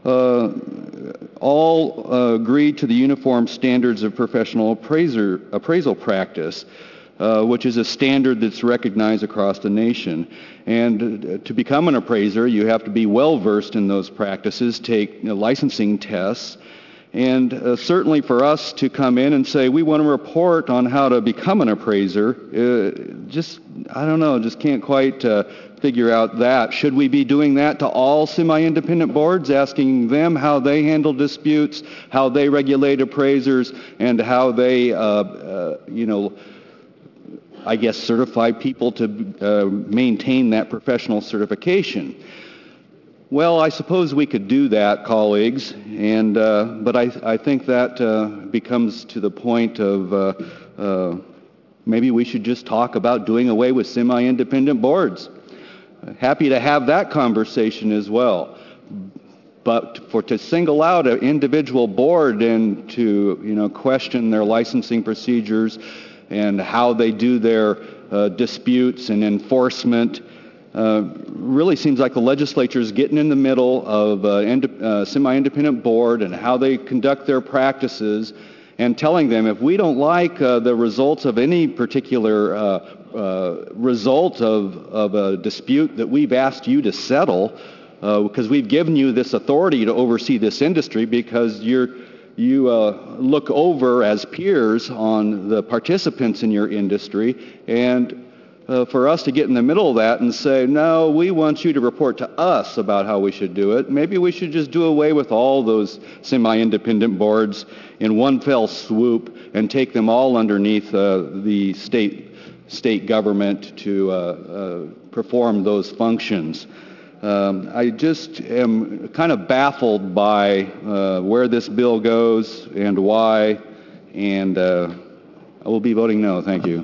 all agree to the uniform standards of professional appraisal practice, which is a standard that's recognized across the nation. And to become an appraiser, you have to be well versed in those practices, take licensing tests. And certainly for us to come in and say we want to report on how to become an appraiser, just can't quite figure out that. Should we be doing that to all semi-independent boards, asking them how they handle disputes, how they regulate appraisers, and how they, certify people to maintain that professional certification? Well, I suppose we could do that, colleagues, but I think that becomes to the point of maybe we should just talk about doing away with semi-independent boards. Happy to have that conversation as well. But to single out an individual board and to question their licensing procedures and how they do their disputes and enforcement, really seems like the legislature is getting in the middle of a semi-independent board and how they conduct their practices, and telling them if we don't like the results of any particular result of a dispute that we've asked you to settle, because we've given you this authority to oversee this industry because you look over as peers on the participants in your industry, and for us to get in the middle of that and say, no, we want you to report to us about how we should do it. Maybe we should just do away with all those semi-independent boards in one fell swoop and take them all underneath the state government to perform those functions. I just am kind of baffled by where this bill goes and why, and I will be voting no. Thank you.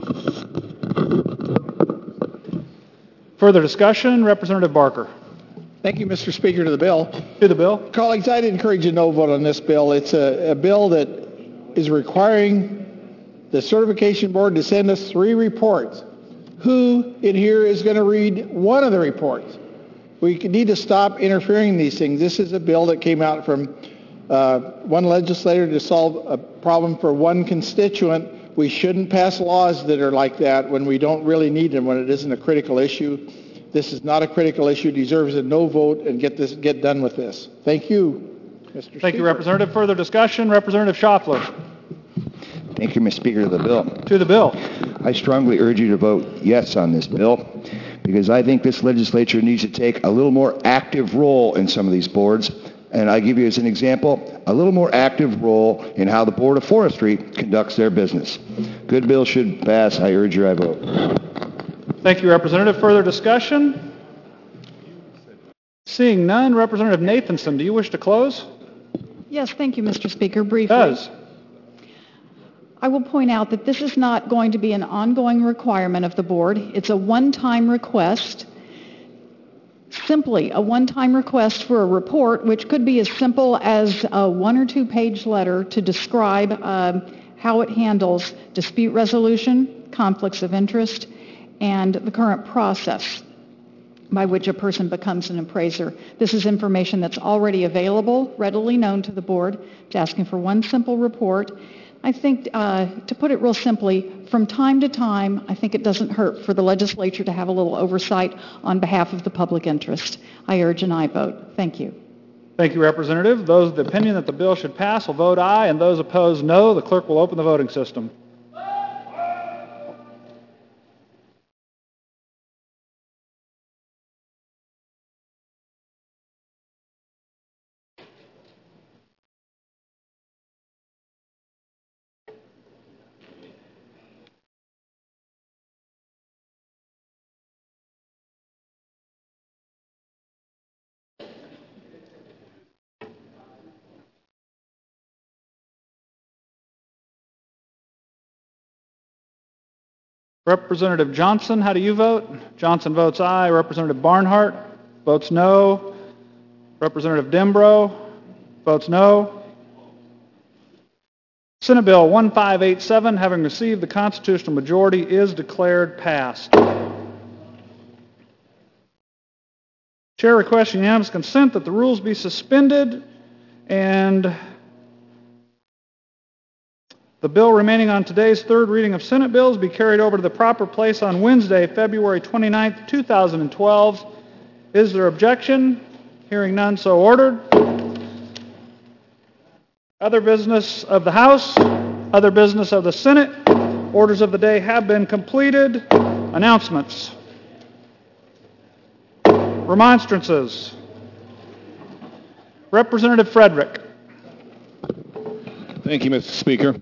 Further discussion, Representative Barker. Thank you, Mr. Speaker. To the bill. To the bill. Colleagues, I'd encourage a no vote on this bill. It's a bill that is requiring the certification board to send us 3 reports. Who in here is going to read one of the reports? We need to stop interfering in these things. This is a bill that came out from one legislator to solve a problem for one constituent. We shouldn't pass laws that are like that when we don't really need them, when it isn't a critical issue. This is not a critical issue. It deserves a no vote, and get done with this. Thank you, Mr. Speaker. Thank you, Representative. Further discussion, Representative Schaffler. Thank you, Mr. Speaker. To the bill. To the bill. I strongly urge you to vote yes on this bill, because I think this legislature needs to take a little more active role in some of these boards. and I give you as an example, a little more active role in how the Board of Forestry conducts their business. Good bill should pass. I urge your aye vote. Thank you, Representative. Further discussion? Seeing none, Representative Nathanson, do you wish to close? Yes, thank you, Mr. Speaker. Briefly. Does. I will point out that this is not going to be an ongoing requirement of the board. It's a one-time request, simply a one-time request for a report, which could be as simple as a 1 or 2 page letter to describe how it handles dispute resolution, conflicts of interest, and the current process by which a person becomes an appraiser. This is information that's already available, readily known to the board. It's asking for one simple report. I think, to put it real simply, from time to time, I think it doesn't hurt for the legislature to have a little oversight on behalf of the public interest. I urge an aye vote. Thank you. Thank you, Representative. Those of the opinion that the bill should pass will vote aye, and those opposed no. The clerk will open the voting system. Representative Johnson, how do you vote? Johnson votes aye. Representative Barnhart votes no. Representative Dembro votes no. Senate Bill 1587, having received the constitutional majority, is declared passed. Chair requests unanimous consent that the rules be suspended and the bill remaining on today's third reading of Senate bills be carried over to the proper place on Wednesday, February 29th, 2012. Is there objection? Hearing none, so ordered. Other business of the House, other business of the Senate. Orders of the day have been completed. Announcements. Remonstrances. Representative Frederick. Thank you, Mr. Speaker.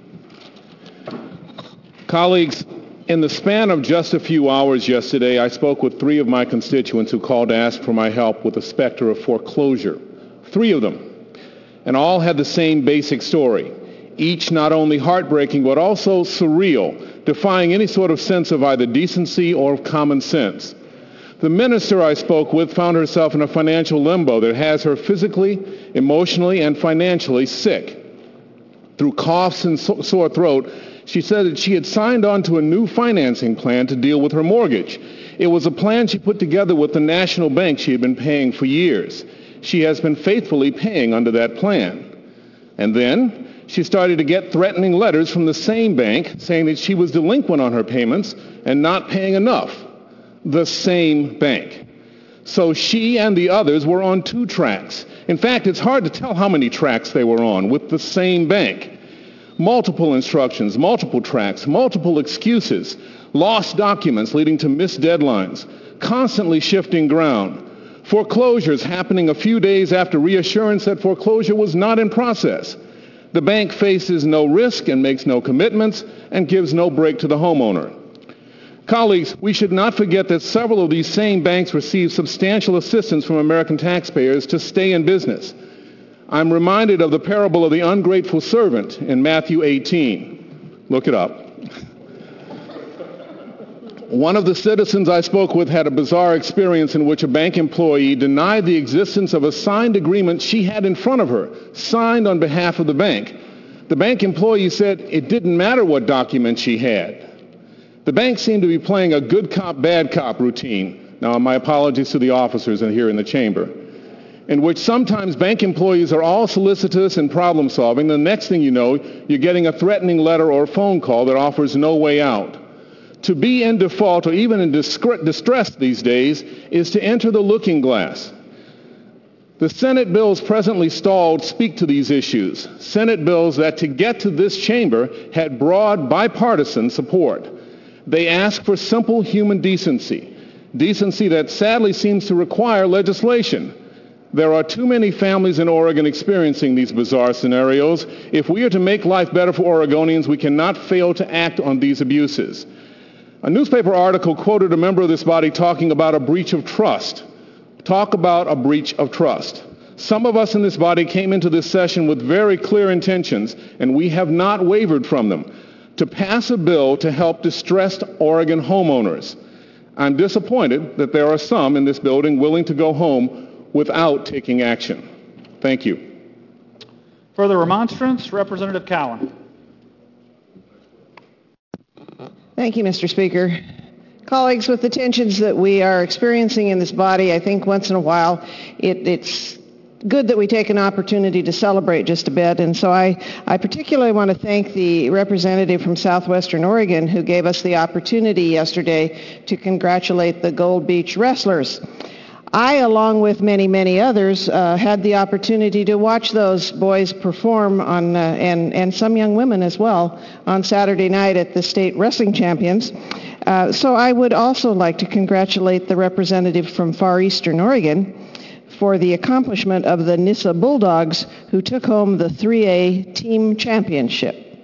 Colleagues, in the span of just a few hours yesterday, I spoke with 3 of my constituents who called to ask for my help with the specter of foreclosure. 3 of them. And all had the same basic story. Each not only heartbreaking, but also surreal, defying any sort of sense of either decency or of common sense. The minister I spoke with found herself in a financial limbo that has her physically, emotionally, and financially sick. Through coughs and sore throat, she said that she had signed on to a new financing plan to deal with her mortgage. It was a plan she put together with the national bank she had been paying for years. She has been faithfully paying under that plan. And then she started to get threatening letters from the same bank saying that she was delinquent on her payments and not paying enough. The same bank. So she and the others were on 2 tracks. In fact, it's hard to tell how many tracks they were on with the same bank. Multiple instructions, multiple tracks, multiple excuses, lost documents leading to missed deadlines, constantly shifting ground, foreclosures happening a few days after reassurance that foreclosure was not in process. The bank faces no risk and makes no commitments and gives no break to the homeowner. Colleagues, we should not forget that several of these same banks receive substantial assistance from American taxpayers to stay in business. I'm reminded of the parable of the ungrateful servant in Matthew 18. Look it up. One of the citizens I spoke with had a bizarre experience in which a bank employee denied the existence of a signed agreement she had in front of her, signed on behalf of the bank. The bank employee said it didn't matter what document she had. The bank seemed to be playing a good cop, bad cop routine. Now, my apologies to the officers here in the chamber, in which sometimes bank employees are all solicitous and problem solving. The next thing you know, you're getting a threatening letter or phone call that offers no way out. To be in default or even in distress these days is to enter the looking glass. The Senate bills presently stalled speak to these issues. Senate bills that to get to this chamber had broad bipartisan support. They ask for simple human decency, decency that sadly seems to require legislation. There are too many families in Oregon experiencing these bizarre scenarios. If we are to make life better for Oregonians, we cannot fail to act on these abuses. A newspaper article quoted a member of this body talking about a breach of trust. Talk about a breach of trust. Some of us in this body came into this session with very clear intentions, and we have not wavered from them, to pass a bill to help distressed Oregon homeowners. I'm disappointed that there are some in this building willing to go home without taking action. Thank you. Further remonstrance, Representative Cowan. Thank you, Mr. Speaker. Colleagues, with the tensions that we are experiencing in this body, I think once in a while it's good that we take an opportunity to celebrate just a bit. And so I particularly want to thank the representative from Southwestern Oregon who gave us the opportunity yesterday to congratulate the Gold Beach wrestlers. I, along with many, many others, had the opportunity to watch those boys perform on, and some young women as well, on Saturday night at the state wrestling champions. So I would also like to congratulate the representative from Far Eastern Oregon for the accomplishment of the Nissa Bulldogs, who took home the 3A team championship.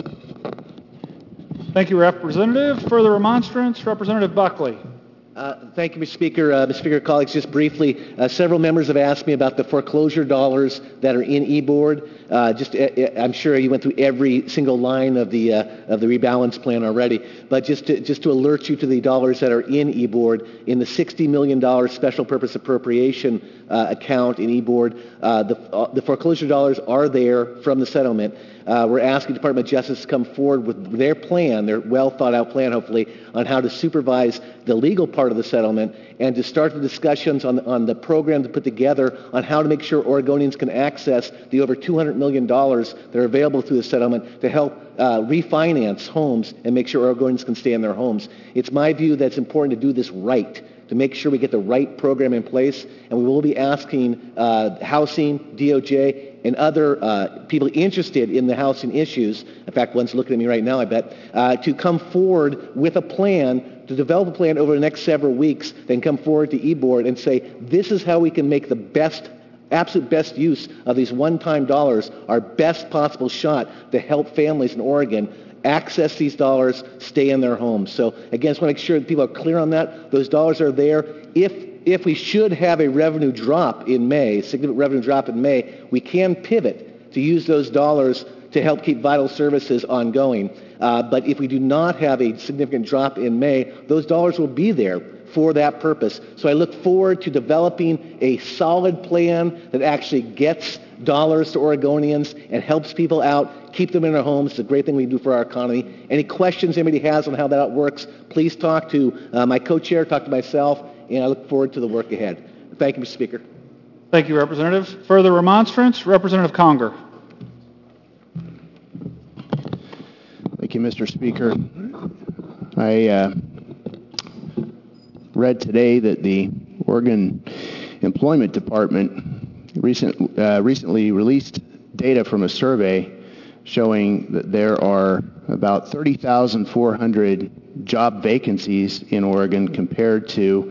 Thank you, Representative. Further remonstrance, Representative Buckley. Thank you, Mr. Speaker. Mr. Speaker, colleagues, just briefly, several members have asked me about the foreclosure dollars that are in eBoard. I'm sure you went through every single line of the rebalance plan already, but just to alert you to the dollars that are in eBoard, in the $60 million special purpose appropriation account in eBoard, the foreclosure dollars are there from the settlement. We're asking the Department of Justice to come forward with their plan, their well-thought-out plan, hopefully, on how to supervise the legal part of the settlement and to start the discussions on the program to put together on how to make sure Oregonians can access the over $200 million that are available through the settlement to help refinance homes and make sure Oregonians can stay in their homes. It's my view that it's important to do this right, to make sure we get the right program in place, and we will be asking housing, DOJ, and other people interested in the housing issues, in fact, one's looking at me right now, I bet, to come forward with a plan, to develop a plan over the next several weeks, then come forward to eBoard and say, this is how we can make the best, absolute best use of these one-time dollars, our best possible shot to help families in Oregon access these dollars, stay in their homes. So again, I just want to make sure that people are clear on that. Those dollars are there. If we should have a revenue drop in May, significant revenue drop in May, we can pivot to use those dollars to help keep vital services ongoing. But if we do not have a significant drop in May, those dollars will be there for that purpose. So I look forward to developing a solid plan that actually gets dollars to Oregonians and helps people out, keep them in their homes. It's a great thing we do for our economy. Any questions anybody has on how that works, please talk to my co-chair, talk to myself, and I look forward to the work ahead. Thank you, Mr. Speaker. Thank you, Representative. Further remonstrance, Representative Conger. Thank you, Mr. Speaker. I read today that the Oregon Employment Department recently released data from a survey showing that there are about 30,400 job vacancies in Oregon compared to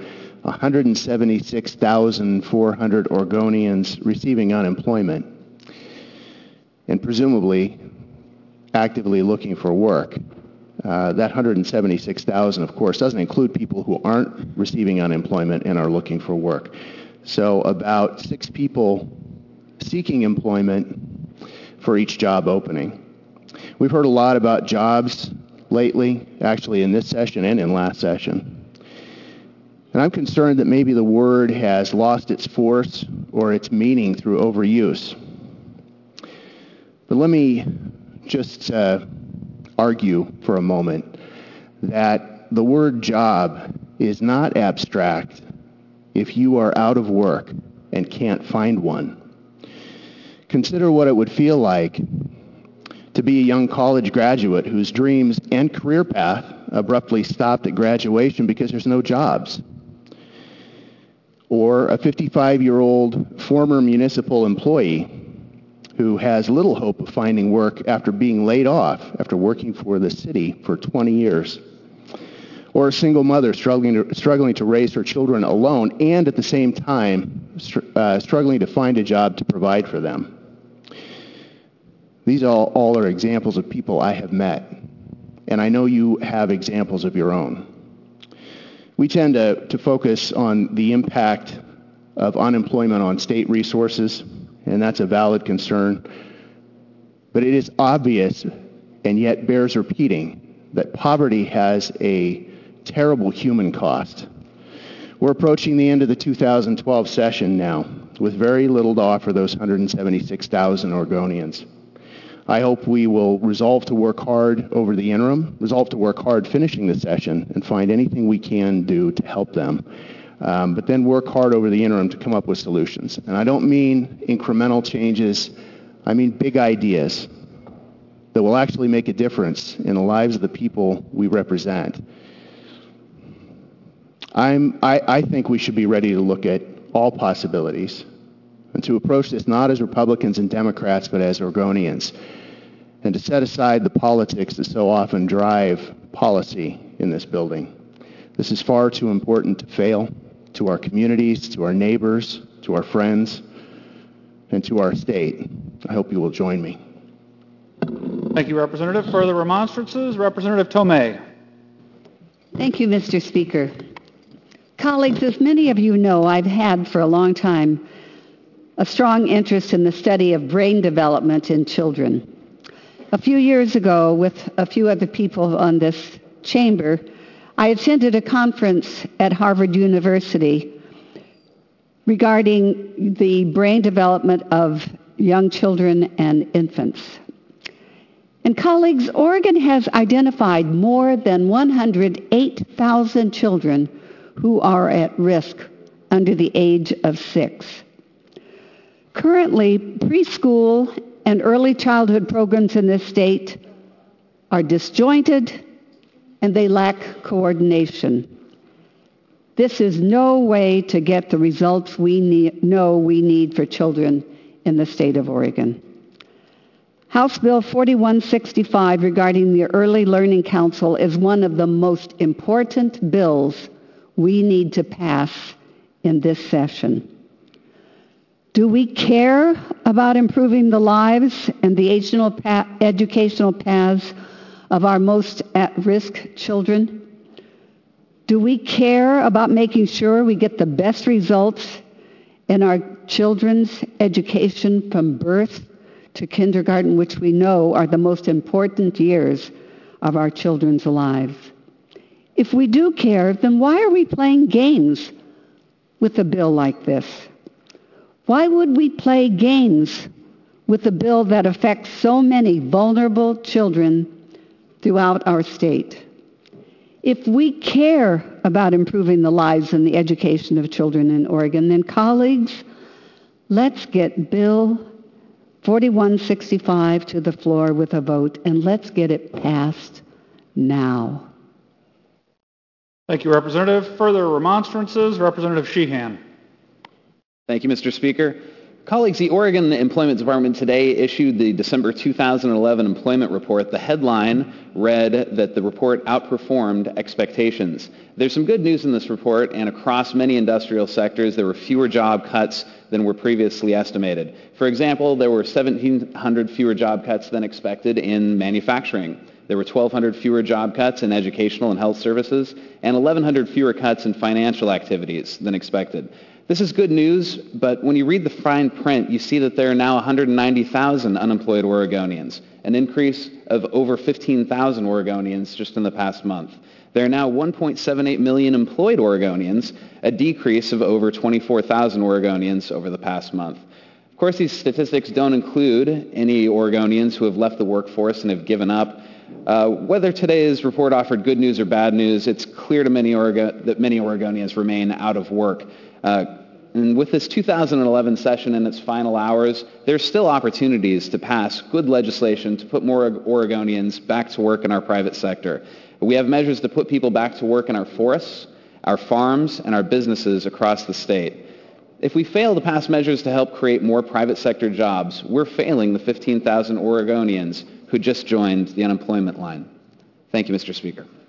176,400 Oregonians receiving unemployment and presumably actively looking for work. That 176,000, of course, doesn't include people who aren't receiving unemployment and are looking for work. So about 6 people seeking employment for each job opening. We've heard a lot about jobs lately, actually in this session and in last session. And I'm concerned that maybe the word has lost its force or its meaning through overuse. But let me just argue for a moment that the word job is not abstract if you are out of work and can't find one. Consider what it would feel like to be a young college graduate whose dreams and career path abruptly stopped at graduation because there's no jobs. Or a 55-year-old former municipal employee who has little hope of finding work after being laid off after working for the city for 20 years. or a single mother struggling to raise her children alone and at the same time struggling to find a job to provide for them. These all are examples of people I have met, and I know you have examples of your own. We tend to focus on the impact of unemployment on state resources, and that's a valid concern. But it is obvious, and yet bears repeating, that poverty has a terrible human cost. We're approaching the end of the 2012 session now, with very little to offer those 176,000 Oregonians. I hope we will resolve to work hard over the interim, resolve to work hard finishing the session, and find anything we can do to help them. But then work hard over the interim to come up with solutions. And I don't mean incremental changes, I mean big ideas that will actually make a difference in the lives of the people we represent. I think we should be ready to look at all possibilities and to approach this not as Republicans and Democrats, but as Oregonians, and to set aside the politics that so often drive policy in this building. This is far too important to fail, to our communities, to our neighbors, to our friends, and to our state. I hope you will join me. Thank you, Representative. Further remonstrances? Representative Tomei. Thank you, Mr. Speaker. Colleagues, as many of you know, I've had for a long time a strong interest in the study of brain development in children. A few years ago, with a few other people on this chamber, I attended a conference at Harvard University regarding the brain development of young children and infants. And colleagues, Oregon has identified more than 108,000 children who are at risk under the age of 6. Currently, preschool and early childhood programs in this state are disjointed and they lack coordination. This is no way to get the results we need for children in the state of Oregon. House Bill 4165 regarding the Early Learning Council is one of the most important bills we need to pass in this session. Do we care about improving the lives and the educational paths of our most at-risk children? Do we care about making sure we get the best results in our children's education from birth to kindergarten, which we know are the most important years of our children's lives? If we do care, then why are we playing games with a bill like this? Why would we play games with a bill that affects so many vulnerable children throughout our state? If we care about improving the lives and the education of children in Oregon, then colleagues, let's get Bill 4165 to the floor with a vote, and let's get it passed now. Thank you, Representative. Further remonstrances? Representative Sheehan. Thank you, Mr. Speaker. Colleagues, the Oregon Employment Department today issued the December 2011 employment report. The headline read that the report outperformed expectations. There's some good news in this report, and across many industrial sectors, there were fewer job cuts than were previously estimated. For example, there were 1,700 fewer job cuts than expected in manufacturing. There were 1,200 fewer job cuts in educational and health services, and 1,100 fewer cuts in financial activities than expected. This is good news, but when you read the fine print, you see that there are now 190,000 unemployed Oregonians, an increase of over 15,000 Oregonians just in the past month. There are now 1.78 million employed Oregonians, a decrease of over 24,000 Oregonians over the past month. Of course, these statistics don't include any Oregonians who have left the workforce and have given up. Whether today's report offered good news or bad news, it's clear to that many Oregonians remain out of work. And with this 2011 session in its final hours, there's still opportunities to pass good legislation to put more Oregonians back to work in our private sector. We have measures to put people back to work in our forests, our farms, and our businesses across the state. If we fail to pass measures to help create more private sector jobs, we're failing the 15,000 Oregonians who just joined the unemployment line. Thank you, Mr. Speaker.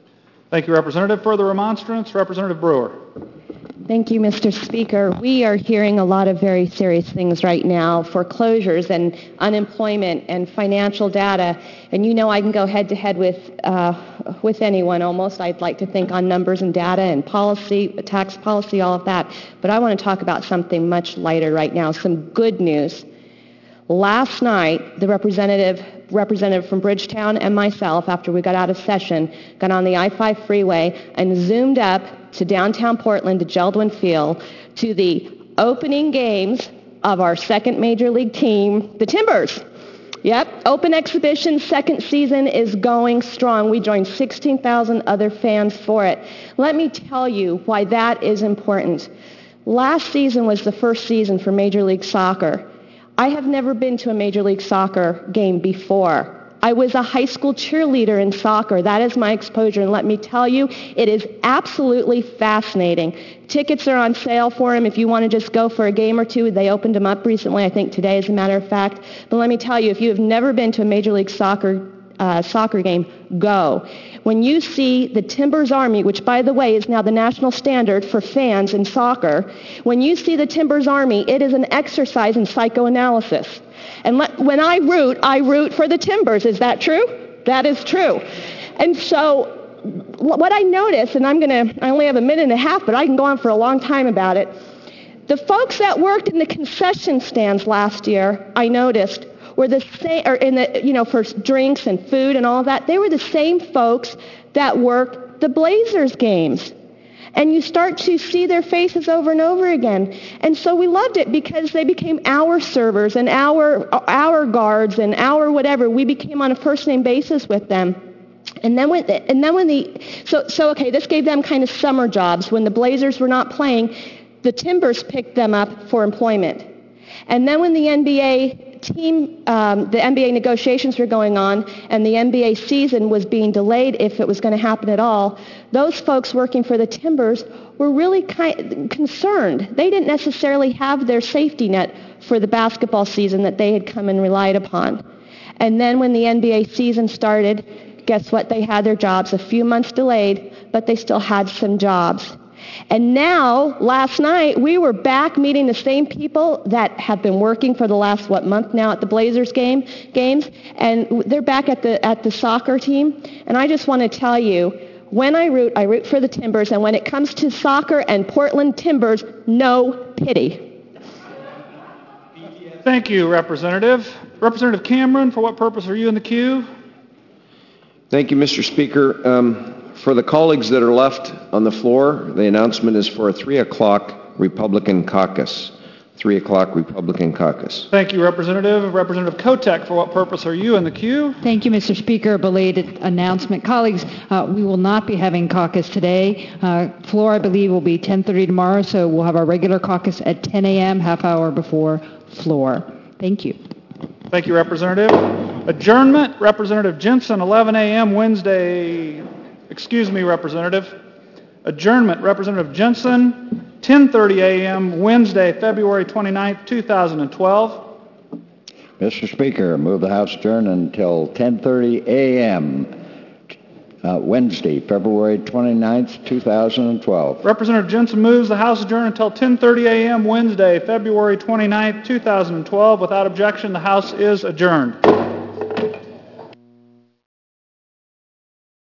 Thank you, Representative. Further remonstrance, Representative Brewer. Thank you, Mr. Speaker. We are hearing a lot of very serious things right now, foreclosures and unemployment and financial data. And you know I can go head-to-head with anyone almost. I'd like to think on numbers and data and policy, tax policy, all of that. But I want to talk about something much lighter right now, some good news. Last night, the representative from Bridgetown and myself, after we got out of session, got on the I-5 freeway and zoomed up to downtown Portland to Geldwin Field to the opening games of our second major league team, the Timbers. Yep, open exhibition, second season is going strong. We joined 16,000 other fans for it. Let me tell you why that is important. Last season was the first season for Major League Soccer. I have never been to a Major League Soccer game before. I was a high school cheerleader in soccer. That is my exposure. And let me tell you, it is absolutely fascinating. Tickets are on sale for them if you want to just go for a game or two. They opened them up recently, I think today as a matter of fact. But let me tell you, if you have never been to a Major League Soccer game, go. When you see the Timbers Army, which by the way is now the national standard for fans in soccer, when you see the Timbers Army, it is an exercise in psychoanalysis. And when I root for the Timbers. Is that true? That is true. And so what I noticed, and I only have a minute and a half, but I can go on for a long time about it. The folks that worked in the concession stands last year, I noticed, were the same, or in the, for drinks and food and all of that, they were the same folks that worked the Blazers games. And you start to see their faces over and over again. And so we loved it because they became our servers and our guards and our whatever. We became on a first-name basis with them. Okay, this gave them kind of summer jobs. When the Blazers were not playing, the Timbers picked them up for employment. And then when the NBA the NBA negotiations were going on and the NBA season was being delayed if it was going to happen at all, those folks working for the Timbers were really concerned. They didn't necessarily have their safety net for the basketball season that they had come and relied upon. And then when the NBA season started, guess what? They had their jobs a few months delayed, but they still had some jobs. And now, last night, we were back meeting the same people that have been working for the last, month now at the Blazers games, and they're back at the soccer team. And I just want to tell you, when I root for the Timbers, and when it comes to soccer and Portland Timbers, no pity. Thank you, Representative. Representative Cameron, for what purpose are you in the queue? Thank you, Mr. Speaker. For the colleagues that are left on the floor, the announcement is for a 3 o'clock Republican caucus. 3 o'clock Republican caucus. Thank you, Representative. Representative Kotek, for what purpose are you in the queue? Thank you, Mr. Speaker. Belated announcement. Colleagues, we will not be having caucus today. Floor, I believe, will be 10:30 tomorrow, so we'll have our regular caucus at 10 a.m., half hour before floor. Thank you. Thank you, Representative. Adjournment, Representative Jensen, 11 a.m. Wednesday. Excuse me, Representative. Adjournment, Representative Jensen, 10:30 a.m. Wednesday, February 29th, 2012. Mr. Speaker, move the House adjourn until 10:30 a.m. Wednesday, February 29th, 2012. Representative Jensen moves the House adjourn until 10:30 a.m. Wednesday, February 29th, 2012. Without objection, the House is adjourned.